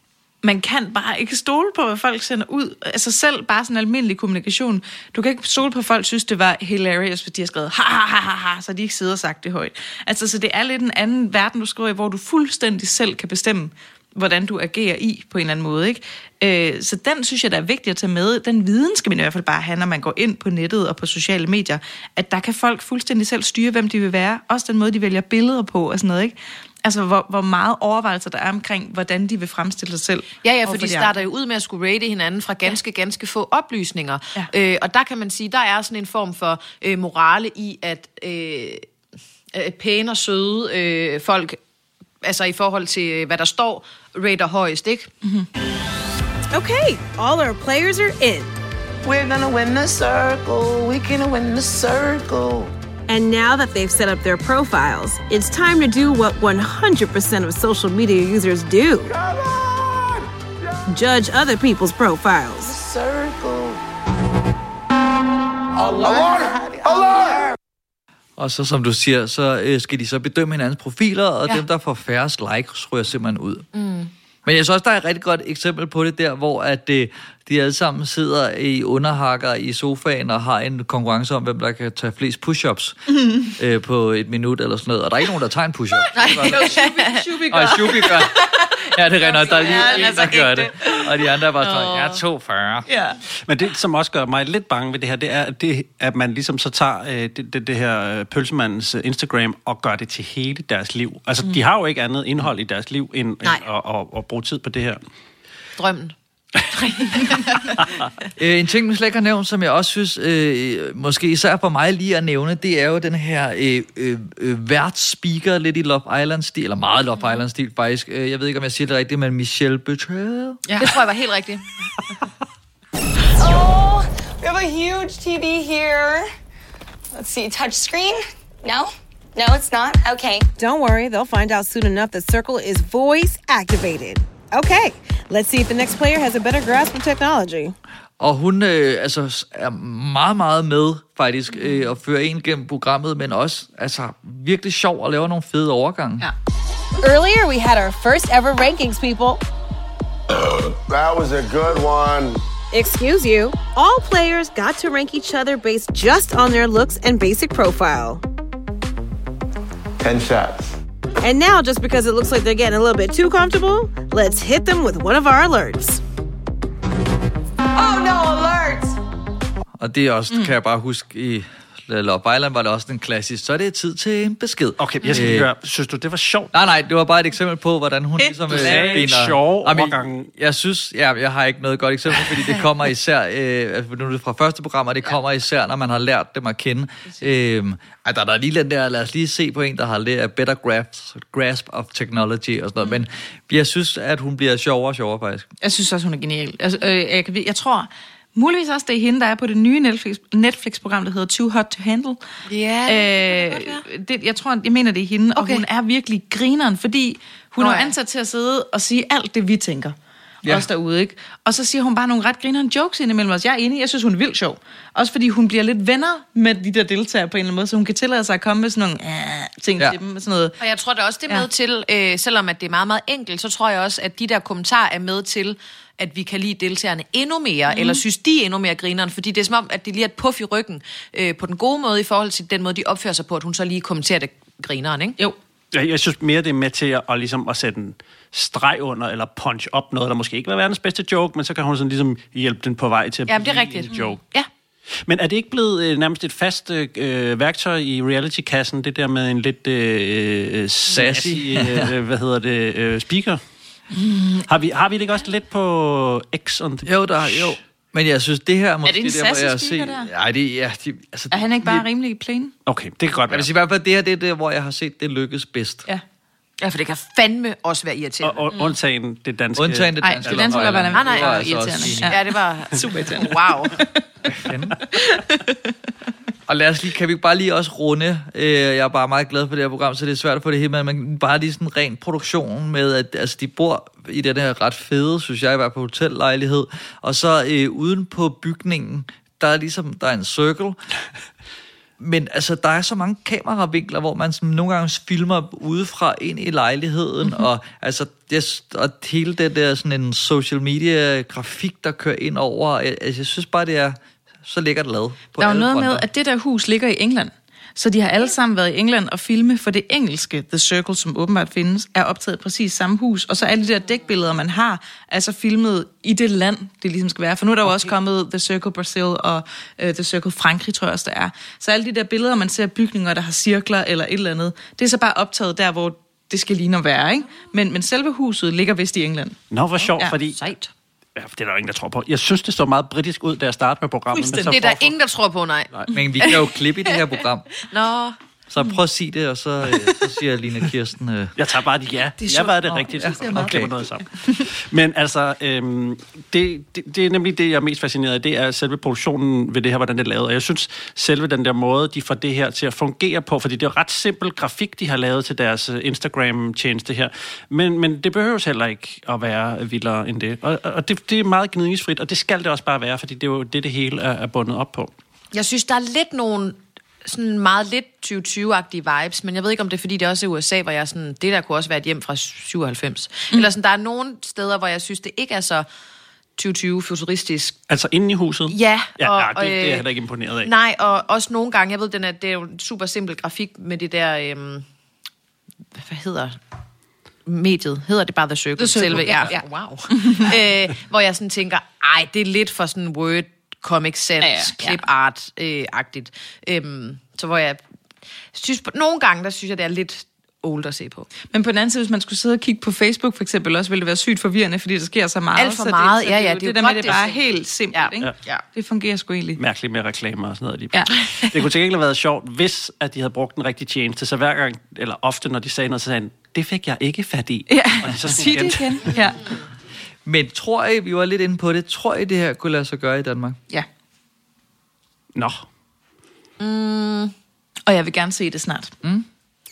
man kan bare ikke stole på, hvad folk sender ud. Altså selv bare sådan almindelig kommunikation. Du kan ikke stole på, at folk synes, det var hilarious, hvis de har skrevet ha, ha, ha, ha, ha, så de ikke sidder og sagt det højt. Altså, så det er lidt en anden verden, du skriver i, hvor du fuldstændig selv kan bestemme, hvordan du agerer i, på en eller anden måde, ikke? Øh, så den synes jeg, der er vigtigt at tage med. Den viden skal man i hvert fald bare have, når man går ind på nettet og på sociale medier, at der kan folk fuldstændig selv styre, hvem de vil være. Også den måde, de vælger billeder på og sådan noget, ikke? Altså, hvor, hvor meget overvejelser der er omkring, hvordan de vil fremstille sig selv. Ja, ja, for overfor de de starter jo ud med at skulle rate hinanden fra ganske, ja. ganske få oplysninger. Ja. Øh, og der kan man sige, der er sådan en form for øh, morale i, at øh, øh, pæne og søde øh, folk, altså i forhold til, hvad der står, rater højst, ikke? Mm-hmm. Okay, all our players are in. We're gonna win the circle. We're gonna win the circle. And now that they've set up their profiles, it's time to do what one hundred percent of social media users do. Judge other people's profiles. Circle. Alert! Alert! Og så, som du siger, så øh, skal de så bedømme hinandens profiler, og Ja. dem, der får færrest likes, ryger simpelthen ud. Mm. Men jeg synes også, der er et rigtig godt eksempel på det der, hvor at, øh, de alle sammen sidder i underhakker i sofaen og har en konkurrence om, hvem der kan tage flest push-ups mm. øh, på et minut eller sådan noget. Og der er ikke nogen, der tager en push-up. Nej, det er jo Shubi gør. Og Shubi gør. Ja, det render. Der er lige Ja, en, der gør det. Og de andre er bare sådan, jeg er to fyrre. Ja. Men det, som også gør mig lidt bange ved det her, det er, det, at man ligesom så tager øh, det, det, det her øh, pølsemandens øh, Instagram og gør det til hele deres liv. Altså, mm. de har jo ikke andet indhold i deres liv, end, end at, at, at bruge tid på det her. Drømmen. øh, en ting, vi slet ikke har nævnt, som jeg også synes, øh, måske især for mig lige at nævne, det er jo den her øh, øh, øh, værtsspeaker, lidt i Love Island-stil, eller meget Love Island-stil faktisk. Øh, jeg ved ikke, om jeg siger det rigtigt, men Michelle Buteau. Ja. Det tror jeg var helt rigtigt. Oh, we have a huge T V here. Let's see, touch screen? No? No, it's not? Okay. Don't worry, they'll find out soon enough that Circle is voice activated. Okay, let's see if the next player has a better grasp of technology. Og hun øh, altså, er meget, meget med faktisk øh, at føre en gennem programmet, men også altså, virkelig sjov og laver nogle fede overgange. Ja. Earlier, we had our first ever rankings, people. That was a good one. Excuse you. All players got to rank each other based just on their looks and basic profile. Ten shots. And now, just because it looks like they're getting a little bit too comfortable, let's hit them with one of our alerts. Oh no, alert! Og det er også, mm. kan jeg bare huske, i Love Island var det også den klassisk, så er det tid til en besked. Okay, jeg skal øh, høre, synes du, det var sjovt? Nej, nej, det var bare et eksempel på, hvordan hun ligesom... Du sagde øh, sjov overgang. Jeg synes, ja, jeg har ikke noget godt eksempel, fordi det kommer især, øh, nu er det fra første program, og det kommer især, når man har lært dem at kende. Øh, ej, der er lige den der, lad os lige se på en, der har lært better grasp, grasp of technology og sådan noget, mm. men jeg synes, at hun bliver sjovere og sjovere faktisk. Jeg synes også, hun er genial. Altså, øh, jeg, jeg tror... Muligvis også, det er hende, der er på det nye Netflix, Netflix-program, der hedder Too Hot to Handle. Ja. Øh, det, jeg tror, jeg mener, det er hende, okay. Og hun er virkelig grineren, fordi hun Nå, er ansat til at sidde og sige alt det, vi tænker. Ja. Også derude, ikke? Og så siger hun bare nogle ret grineren jokes indimellem os. Jeg er enig, jeg synes, hun er vildt sjov. Også fordi hun bliver lidt venner med de der deltagere på en eller anden måde, så hun kan tillade sig at komme med sådan nogle øh, ting ja. til dem. Sådan noget. Og jeg tror da også, det er med ja. til, øh, selvom at det er meget, meget enkelt, så tror jeg også, at de der kommentarer er med til, at vi kan lide deltagerne endnu mere, mm. eller synes de er endnu mere grineren, fordi det er som om, at de lige er et puff i ryggen øh, på den gode måde, i forhold til den måde, de opfører sig på, at hun så lige kommenterer det grineren, ikke? Jo. Jeg, jeg synes mere, det er med til at, at, ligesom at sætte en streg under, eller punch op noget, der måske ikke vil være verdens bedste joke, men så kan hun sådan ligesom hjælpe den på vej til at ja, det er blive rigtigt. en joke. Ja. Men er det ikke blevet øh, nærmest et fast øh, værktøj i reality-kassen, det der med en lidt øh, sassy, øh, hvad hedder det, øh, speaker? Mm. Har vi har vi det ikke også lidt på X on the Jo, der jo. Men jeg synes, det her... Er det en sassy speaker der? Nej, det ja, de, altså, er han ikke bare rimelig plain? Okay, det kan godt være. Jeg vil sige i hvert fald, det her det er det, hvor jeg har set, det lykkes bedst. Ja. Ja, for det kan fandme også være irriterende. Og, og mm. undtagen det danske... Undtagen det danske. Ej, det danske var bare nej, nej, nej, irriterende. Ja. ja, det var super irriterende. Wow. Og lad os lige, kan vi bare lige også runde, øh, jeg er bare meget glad for det her program, så det er svært at få det hele med, men bare lige sådan en ren produktion med, at altså, de bor i den her ret fede, synes jeg, var på hotellejlighed, og så øh, uden på bygningen, der er ligesom, der er en circle, men altså, der er så mange kameravinkler, hvor man sådan, nogle gange filmer udefra ind i lejligheden, mm-hmm. og altså, det, og hele det der sådan en social media grafik, der kører ind over, jeg, altså, jeg synes bare, det er så lækkert lavet. Der er jo noget fronter. Med, at det der hus ligger i England. Så de har alle sammen været i England og filme, for det engelske The Circle, som åbenbart findes, er optaget præcis samme hus. Og så alle de der dækbilleder, man har, er så filmet i det land, det ligesom skal være. For nu er der jo okay. også kommet The Circle Brasil og uh, The Circle Frankrig, tror jeg også, der er. Så alle de der billeder, man ser bygninger, der har cirkler eller et eller andet, det er så bare optaget der, hvor det skal ligne at være, ikke? Men, men selve huset ligger vist i England. Nå, hvor sjovt, ja. fordi... Sejt. Ja, det er der jo ingen, der tror på. Jeg synes, det står meget britisk ud, da jeg startede med programmet. Men så det er der for... ingen, der tror på, nej. nej. Men vi kan jo klippe i det her program. Nå... Så prøv at sige det, og så, øh, så siger Line Kirsten... Øh. Jeg tager bare det ja. Det jeg var det rigtigt. Ja, okay. Og klipper noget sammen. Men altså, øhm, det, det, det er nemlig det, jeg er mest fascineret af. Det er selve produktionen ved det her, hvordan det er lavet. Og jeg synes, selve den der måde, de får det her til at fungere på, fordi det er ret simpel grafik, de har lavet til deres Instagram-tjeneste her. Men, men det behøves heller ikke at være vildere end det. Og, og det, det er meget gnidningsfrit, og det skal det også bare være, fordi det er jo det, det hele er, er bundet op på. Jeg synes, der er lidt nogle... sådan meget lidt tyve tyve-agtige vibes, men jeg ved ikke, om det er, fordi det også er U S A, hvor jeg sådan, det der kunne også være et hjem fra syvoghalvfems. Mm. Eller sådan, der er nogle steder, hvor jeg synes, det ikke er så tyve tyve futuristisk. Altså inde i huset? Ja. Ja, og, ja det, det er jeg heller ikke imponeret af. Nej, og også nogle gange, jeg ved, den er, det er jo en super simpel grafik med det der, øhm, hvad hedder mediet? Hedder det bare The Circle? The Circle, selve, ja. ja. Wow. øh, hvor jeg sådan tænker, ej, det er lidt for sådan Word, Comic Sans, ja, ja. Clip Art-agtigt. Øhm, så hvor jeg synes, nogle gange, der synes jeg, det er lidt old at se på. Men på den anden side, hvis man skulle sidde og kigge på Facebook for eksempel, også ville det være sygt forvirrende, fordi der sker så meget. Alt for meget, det, ja, ja. Det, det, det der med, det er bare helt simpelt, ja. ikke? Ja. Det fungerer sgu egentlig. Mærkeligt med reklamer og sådan noget. Lige. Ja. Det kunne ikke have været sjovt, hvis at de havde brugt den rigtige tjeneste, så hver gang, eller ofte, når de sagde noget, så sagde de, det fik jeg ikke fat i. Ja, og de så sig det igen. Ja. Men tror I, vi var lidt inde på det, tror I, det her kunne lade sig gøre i Danmark? Ja. Nå. Mm. Og jeg vil gerne se det snart. Mm.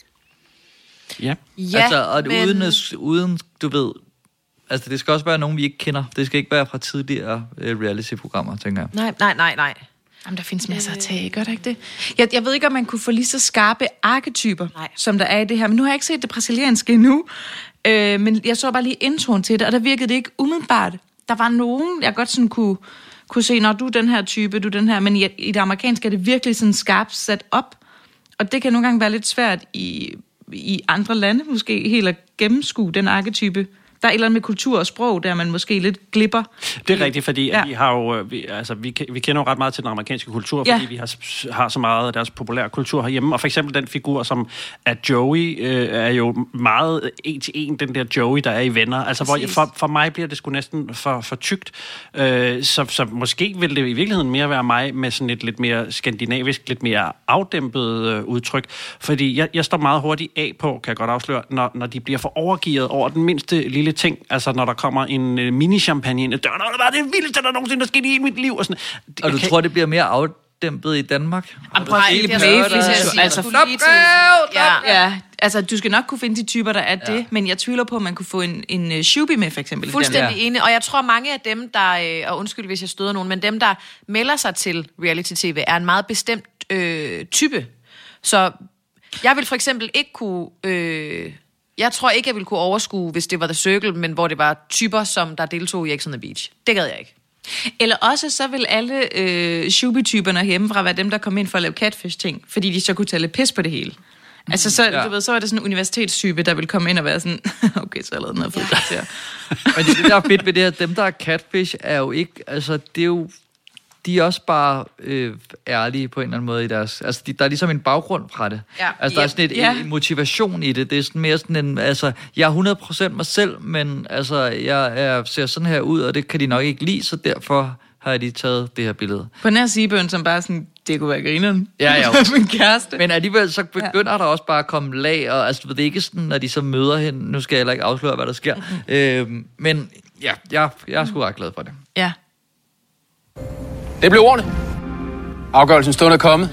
Ja. Ja, altså, og men... uden, uden, du ved, altså det skal også være nogen, vi ikke kender. Det skal ikke være fra tidligere uh, reality-programmer, tænker jeg. Nej, nej, nej, nej. Jamen, der findes masser at tage, gør der ikke det? Jeg, jeg ved ikke, om man kunne få lige så skarpe arketyper, nej. Som der er i det her. Men nu har jeg ikke set det brasilianske endnu. Øh, men jeg så bare lige introen til det, og der virkede det ikke umiddelbart. Der var nogen, jeg godt sådan kunne, kunne se, når du er den her type, du er den her. Men i, i det amerikanske er det virkelig sådan skarpt sat op. Og det kan nogle gange være lidt svært i i andre lande måske helt at gennemskue den arketype. Der er et eller andet med kultur og sprog, der man måske lidt glipper. Det er rigtigt, fordi ja. vi har jo, vi, altså, vi, vi kender jo ret meget til den amerikanske kultur, fordi ja. vi har, har så meget af deres populære kultur herhjemme. Og for eksempel den figur, som er Joey, øh, er jo meget en til en, den der Joey, der er i Venner. Altså, hvor, for, for mig bliver det sgu næsten for, for tykt. Øh, så, så måske vil det i virkeligheden mere være mig med sådan et lidt mere skandinavisk, lidt mere afdæmpet øh, udtryk. Fordi jeg, jeg står meget hurtigt af på, kan jeg godt afsløre, når, når de bliver for overgivet over den mindste lille ting, altså når der kommer en uh, mini-champagne ind, det er det vildeste, der nogensinde er sket i mit liv. Og, sådan. og du kan... tror, det bliver mere afdæmpet i Danmark? Jamen, prøv, det er med, altså, altså, flop, ja, ja, altså, du skal nok kunne finde de typer, der er ja. det, men jeg tvivler på, at man kunne få en, en uh, Shuby med, for eksempel. Fuldstændig ja. enig, og jeg tror, mange af dem, der, og undskyld, hvis jeg støder nogen, men dem, der melder sig til reality-tv, er en meget bestemt øh, type. Så jeg vil for eksempel ikke kunne... Øh, Jeg tror ikke, jeg ville kunne overskue, hvis det var The Circle, men hvor det var typer, som der deltog i X on the Beach. Det gad jeg ikke. Eller også så vil alle øh, Shuby-typerne hjemmefra være dem, der kom ind for at lave catfish-ting, fordi de så kunne tage lidt pis på det hele. Altså, så, ja. du ved, så var det sådan en universitetstype, der ville komme ind og være sådan, okay, så har jeg lavet noget fedt her. Men det, det der er fedt ved det her, dem der er catfish, er jo ikke, altså, det er jo, de er også bare øh, ærlige på en eller anden måde i deres... Altså, de, der er ligesom en baggrund fra det. Ja. Altså, der er sådan et, ja. en motivation i det. Det er sådan mere sådan en... Altså, jeg er hundrede procent mig selv, men altså, jeg er, ser sådan her ud, og det kan de nok ikke lide, så derfor har jeg lige taget det her billede. På nær Seabøn, som bare sådan, det kunne være grineren. Ja, ja. Min kæreste. Men alligevel, så begynder ja. der også bare at komme lag, og altså, det er ikke sådan, når de så møder hende... Nu skal jeg heller ikke afsløre, hvad der sker. Mm-hmm. Øh, men ja, jeg, jeg er sgu ret glad for det. Ja. Det blev ordene. Afgørelsen stund er kommet.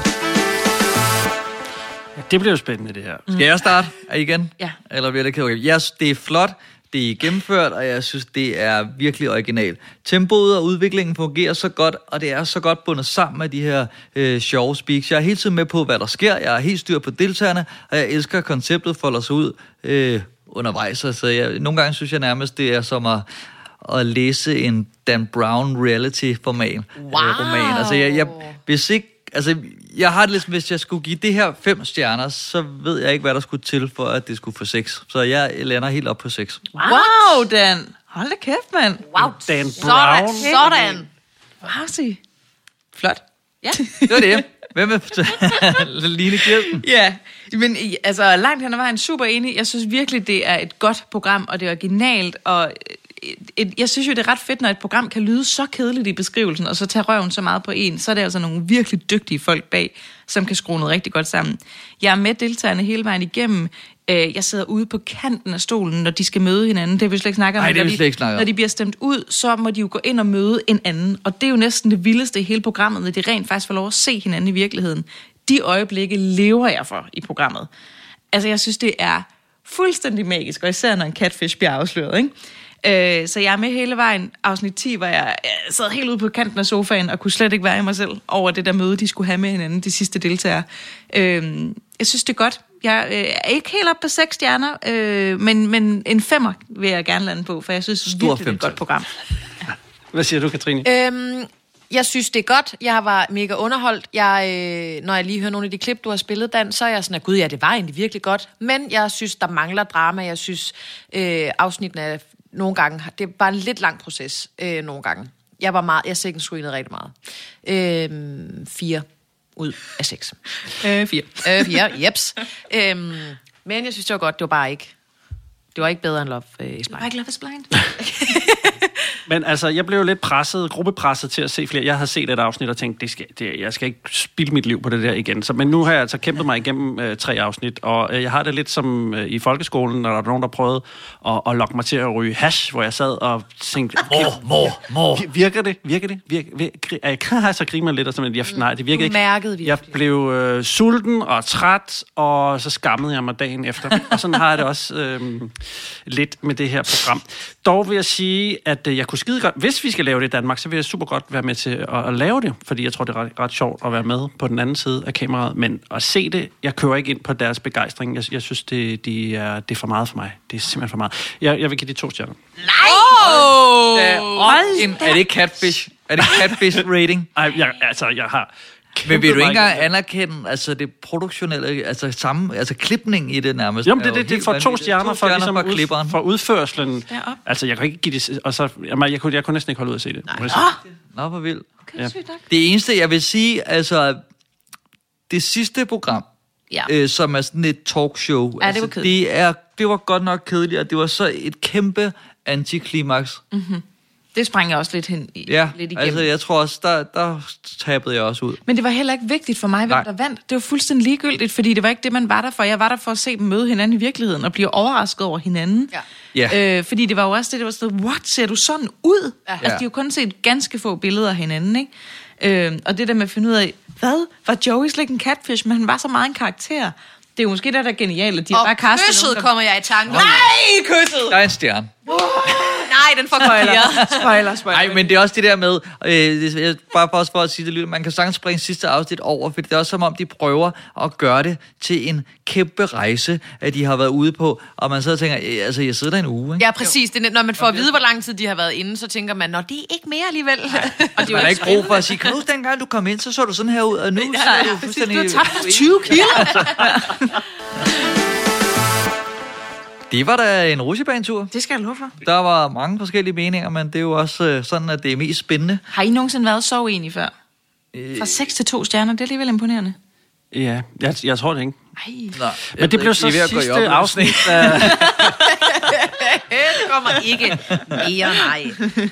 Ja, det bliver jo spændende, det her. Mm. Skal jeg starte igen? Ja. Eller bliver det okay? Jeg synes, det er flot, det er gennemført, og jeg synes, det er virkelig originalt. Tempoet og udviklingen fungerer så godt, og det er så godt bundet sammen med de her øh, sjove speaks. Jeg er hele tiden med på, hvad der sker. Jeg er helt styr på deltagerne, og jeg elsker konceptet folder sig ud øh, undervejs. Altså, jeg, nogle gange synes jeg nærmest, det er som at... at læse en Dan Brown reality-format. Wow. Øh, roman. Altså, jeg, jeg, hvis ikke, altså, jeg har det lidt, hvis jeg skulle give det her fem stjerner, så ved jeg ikke, hvad der skulle til, for at det skulle få seks. Så jeg lander helt op på seks. Wow, Dan! Hold da kæft, mand. Wow, Dan Brown. Sådan. Sådan. Wow, sig. Flot. Ja. Det var det. Hvem er Line Kirsten? Ja, men altså langt hen ad vejen super enig. Jeg synes virkelig, det er et godt program, og det er originalt, og et, jeg synes jo, det er ret fedt, når et program kan lyde så kedeligt i beskrivelsen, og så tage røven så meget på en, så er det altså nogle virkelig dygtige folk bag, som kan skrue noget rigtig godt sammen. Jeg er med deltagerne hele vejen igennem. Jeg sidder ude på kanten af stolen, når de skal møde hinanden. Det vil vi slet ikke snakke om. Nej, det vil vi ikke snakke om. Når de bliver stemt ud, så må de jo gå ind og møde en anden. Og det er jo næsten det vildeste i hele programmet, når de rent faktisk får lov at se hinanden i virkeligheden. De øjeblikke lever jeg for i programmet. Altså, jeg synes, det er fuldstændig magisk, og især når en catfish bliver afsløret, ikke? Så jeg er med hele vejen. Afsnit ti, hvor jeg sad helt ude på kanten af sofaen og kunne slet ikke være i mig selv over det der møde, de skulle have med hinanden, de sidste deltagere. Jeg synes, det er godt. Jeg er ikke helt op på seks stjerner, men, men en femmer vil jeg gerne lande på, for jeg synes Stor virkelig, det er et godt program. Hvad siger du, Katrine? Øhm, jeg synes, det er godt. Jeg var mega underholdt. Jeg, øh, når jeg lige hører nogle af de klip, du har spillet, Dan, så er jeg sådan, at gud, ja, det var egentlig virkelig godt. Men jeg synes, der mangler drama. Jeg synes, øh, afsnittene er nogle gange, det var en lidt lang proces, øh, nogle gange. Jeg var meget, jeg second screenede rigtig meget. Øh, fire ud af seks. Øh, fire. Øh, fire, jeps. Øh, men jeg synes, det var godt, det var bare ikke, det var ikke bedre end Love uh, is Blind. Det var ikke Love is Blind. Men altså, jeg blev lidt presset, gruppepresset til at se flere. Jeg havde set et afsnit og tænkt, det skal, det, jeg skal ikke spilde mit liv på det der igen. Så, men nu har jeg altså kæmpet mig igennem øh, tre afsnit, og øh, jeg har det lidt som øh, i folkeskolen, når der er nogen, der prøvede at, at lokke mig til at ryge hash, hvor jeg sad og tænkte, mor, mor, mor. Virker det? Virker det? Virker, virker, jeg kan så grine mig lidt, og sådan, jeg, nej, det virker ikke. Mærket jeg blev øh, sulten og træt, og så skammede jeg mig dagen efter. Og sådan har jeg det også øh, lidt med det her program. Dog vil jeg sige, at øh, jeg kunne skide godt, hvis vi skal lave det i Danmark, så vil jeg super godt være med til at, at lave det, fordi jeg tror, det er ret, ret sjovt at være med på den anden side af kameraet, men at se det, jeg kører ikke ind på deres begejstring. Jeg, jeg synes, det, de er, det er for meget for mig. Det er simpelthen for meget. Jeg, jeg vil give de to stjerner. Nej! Oh! Uh, er det ikke catfish? Er det catfish rating? Ej, jeg, altså, jeg har Men vil du ikke engang anerkende altså det produktionelle, altså samme, altså klipning i det nærmest? Jamen, det, det, det får to stjerner, to stjerner for, ligesom for, ud, for udførslen. Derop. Altså, jeg kan ikke give det... Og så, jeg, jeg, kunne, jeg kunne næsten ikke holde ud at se det. Nej. Nå, hvor vildt. Okay, ja. Det eneste, jeg vil sige, altså... Det sidste program, ja. øh, som er sådan et talkshow, ja, altså, det, var det, er, det var godt nok kedeligt, og det var så et kæmpe antiklimaks. Mm-hmm. Det sprang jeg også lidt hen i. Ja, lidt igennem. altså jeg tror også, der, der tabede jeg også ud. Men det var heller ikke vigtigt for mig, hvem Nej. der vandt. Det var fuldstændig ligegyldigt, fordi det var ikke det, man var der for. Jeg var der for at se dem møde hinanden i virkeligheden, og blive overrasket over hinanden. Ja. Ja. Øh, fordi det var jo også det, det var sådan, what, ser du sådan ud? Ja. Altså, de har jo kun set ganske få billeder af hinanden, ikke? Øh, og det der med at finde ud af, hvad? Var Joey slet ikke en catfish? Men han var så meget en karakter. Det er jo måske det, der er genialt, at de og har bare kastet kysset nogen, der... kommer jeg i tanke. Nej, kysset! Der er en stjerne. Uh, nej, den får spoiler. spoiler, spoiler. Nej, men det er også det der med, øh, bare for, for at sige det lidt, man kan sagtens springe sidste afsnit over, for det er også som om, de prøver at gøre det til en kæmpe rejse, at de har været ude på, og man så tænker, øh, altså jeg sidder der en uge, ikke? Ja, præcis. Det, når man får at vide, hvor lang tid de har været inde, så tænker man, nå, det er ikke mere alligevel. Og det er man er ikke brug for at sige, kan du huske dengang, du kom ind, så så du sådan her ud, og nu ja, så er ja, du fuldstændig... Du har tabt tyve kilo. Det var da en rutsjebanetur. Det skal jeg love for. Der var mange forskellige meninger, men det er jo også øh, sådan, at det er mest spændende. Har I nogensinde været så uenige før? Øh... Fra seks til to stjerner, det er alligevel imponerende. Ja, jeg, jeg tror det ikke. Ej. Nå, men det blev så sidste afsnit af... Det kommer ikke mere, nej.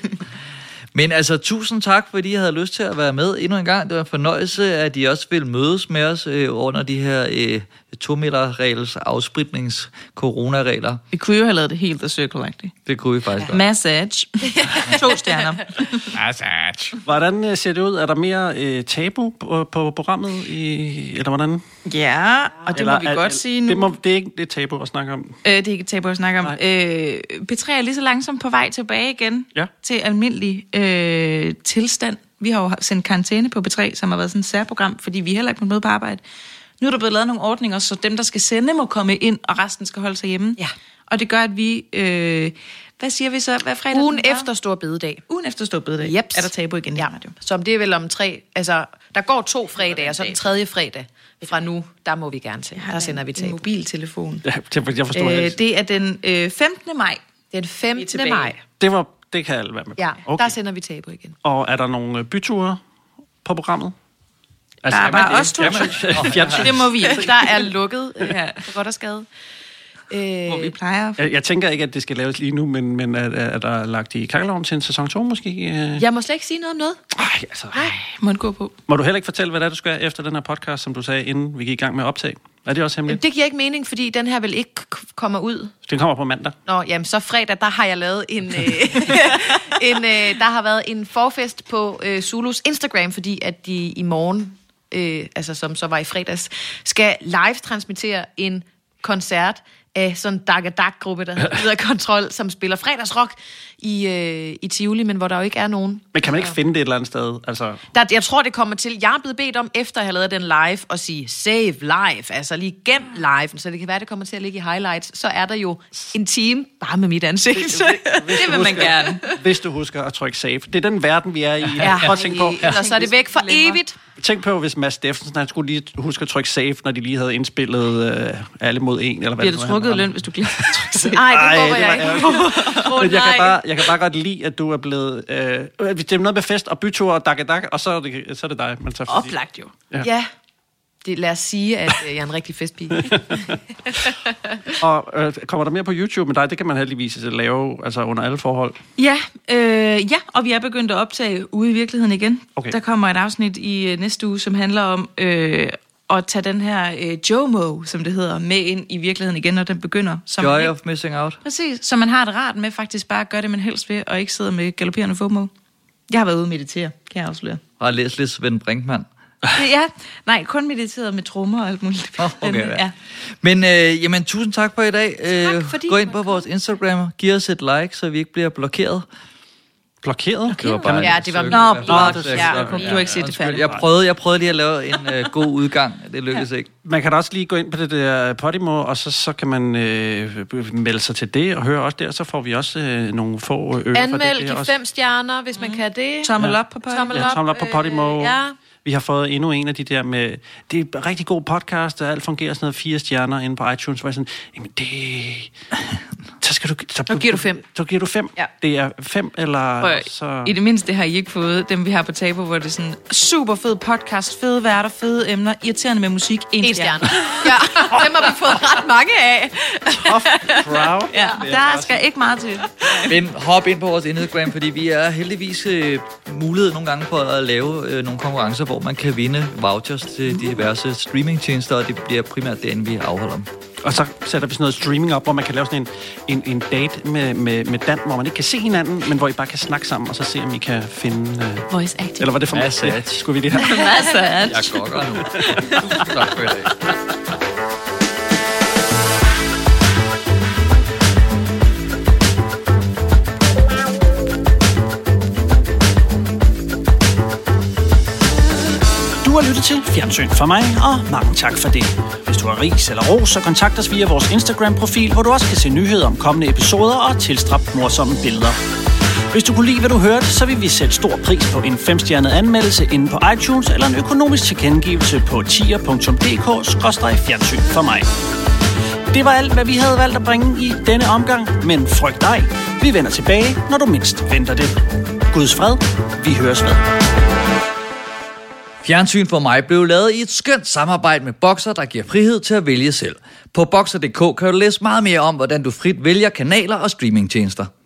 Men altså, tusind tak, fordi I havde lyst til at være med endnu en gang. Det var en fornøjelse, at I også vil mødes med os øh, under de her øh, to-meter-regels afspritnings coronaregler. Vi kunne jo have lavet det helt The Circle-agtigt. Det kunne vi faktisk godt. Massage. To stjerner. Massage. Hvordan ser det ud? Er der mere øh, tabu på, på programmet? I, eller hvordan? Ja, og det eller, må vi er, godt sige nu. Det, må, det er ikke det tabu at snakke om. Øh, det er ikke tabu at snakke om. Øh, P tre er lige så langsomt på vej tilbage igen ja. til almindelig øh, tilstand. Vi har jo sendt karantæne på P tre, som har været sådan et særprogram, fordi vi heller ikke må møde på arbejde. Nu er der blevet lavet nogle ordninger, så dem, der skal sende, må komme ind, og resten skal holde sig hjemme. Ja. Og det gør, at vi... Øh, hvad siger vi så? Hvad fredag? Ugen efter Stor Bededag. Ugen efter Stor Bededag. Jeps. Er der tabu igen? Ja. Som det er vel om tre... Altså, der går to fredage, og så den tredje fredag fra nu, der må vi gerne til. Der sender vi tabu. En mobiltelefon. Ja, jeg forstår øh, det. Det er den øh, femtende maj. Det er den femtende maj. Det, var, det kan alle være med. Ja, okay. Der sender vi tabu igen. Og er der nogle byture på programmet? Altså, der er bare os to. Det må vi. Der er lukket ja, for godt og skade. Øh, Hvor vi plejer. Jeg, jeg tænker ikke, at det skal laves lige nu, men, men er, er der lagt i kakkelovnen til en sæson to måske? Jeg må slet ikke sige noget om noget. Ej, altså. Nej, må gå på. Må du heller ikke fortælle, hvad det er, du skal efter den her podcast, som du sagde, inden vi gik i gang med optag? Er det også hemmeligt? Det giver ikke mening, fordi den her vil ikke komme ud. Den kommer på mandag. Nå, jamen så fredag, der har jeg lavet en... øh, en øh, der har været en forfest på øh, Zulus Instagram, fordi at de i morgen, øh, altså som så var i fredags, skal live-transmittere en koncert af sådan en Dag-Dag-gruppe, der hedder Videre Kontrol, som spiller fredagsrock i, øh, i Tivoli, men hvor der jo ikke er nogen. Men kan man ikke finde det et eller andet sted? Altså... Der, jeg tror, det kommer til... Jeg er blevet bedt om, efter at have lavet den live, at sige save live, altså lige gem live, så det kan være, det kommer til at ligge i highlights. Så er der jo en time bare med mit ansigt. Hvis, hvis det vil husker, man gerne. Hvis du husker at trykke save. Det er den verden, vi er i. Ja, Prøv at tænke på. Ellers så er det væk for evigt. Tænk på, hvis Mads Steffensen, han skulle lige huske at trykke save, når de lige havde indspillet øh, alle mod en. Eller hvad bliver du trukket løn, hvis du glemmer at trykke save? Nej, det håber jeg ikke. oh, Men jeg kan, bare, jeg kan bare godt lide, at du er blevet... Øh, det er noget med fest og bytur og dak-dak, og så er det, så er det dig. Man tager oplagt jo. Ja. ja. Det, lad os sige, at jeg er en rigtig festpige. Og øh, kommer der mere på YouTube med dig? Det kan man heldigvis lave altså under alle forhold. Ja, øh, ja, og vi er begyndt at optage ude i virkeligheden igen. Okay. Der kommer et afsnit i øh, næste uge, som handler om øh, at tage den her øh, JOMO, som det hedder, med ind i virkeligheden igen, når den begynder. Som Joy ikke, of missing out. Præcis, så man har det rart med faktisk bare at gøre det, man helst vil, og ikke sidde med galopperende FOMO. Jeg har været ude og meditere, kan jeg afsløre. Og har læst lidt Svend Brinkmann. Ja, nej, kun mediteret med trommer og alt muligt. Oh, okay, ja. Men øh, jamen, tusind tak for i dag. Tak, fordi Gå ind på vores Instagram, giv os et like, så vi ikke bliver blokeret. Blokeret? Det var bare ja, det var... Nå, blot. Ja, ja, du har ikke set det færdigt. Jeg prøvede, jeg prøvede lige at lave en øh, god udgang. Det lykkedes ja. ikke. Man kan da også lige gå ind på det der Podimo, og så, så kan man øh, melde sig til det og høre også der, så får vi også øh, nogle få ører. Anmeld, giv fem stjerner, hvis man kan det. Tommel op på Podimo. Tommel op, ja, tommel op på Podimo. Øh, ja. Vi har fået endnu en af de der med, det er en rigtig god podcast, og alt fungerer sådan noget fire stjerner inde på iTunes, hvor jeg sådan, jamen det... Så skal du... Så, så giver du fem. Så giver du fem. Ja. Det er fem, eller... Og så... i det mindste har I ikke fået dem, vi har på Tabu, hvor det er sådan super fed podcast, fede værter, fede emner, irriterende med musik, en, en stjerne. stjerne. Ja, dem har vi fået ret mange af. Tough crowd. Ja, der skal ikke meget til. Men hop ind på vores Instagram, fordi vi er heldigvis øh, mulighed nogle gange for at lave øh, nogle konkurrencer, hvor man kan vinde vouchers til diverse streamingtjenester, og det bliver primært derinde, vi afholder dem. Og så sætter vi sådan noget streaming op, hvor man kan lave sådan en, en, en date med, med, med Dan, hvor man ikke kan se hinanden, men hvor I bare kan snakke sammen, og så se, om I kan finde... Uh... Voice acting. Eller var det for mig? Massage. Skulle vi det her? Massage. Jeg gokker nu. Tak for i dag. Du har lyttet til Fjernsyn for mig, og mange tak for det. Hvis du har ris eller ros, så kontakt os via vores Instagram-profil, hvor du også kan se nyheder om kommende episoder og tilstrap morsomme billeder. Hvis du kunne lide, hvad du hørte, så vil vi sætte stor pris på en femstjernet anmeldelse inde på iTunes eller en økonomisk tilkendegivelse på tier punktum d k skråstreg fjernsyn for mig. Det var alt, hvad vi havde valgt at bringe i denne omgang, men frygt dig, vi vender tilbage, når du mindst venter det. Guds fred, vi høres ved. Fjernsyn for mig blev lavet i et skønt samarbejde med Boxer, der giver frihed til at vælge selv. På boxer punktum d k kan du læse meget mere om, hvordan du frit vælger kanaler og streamingtjenester.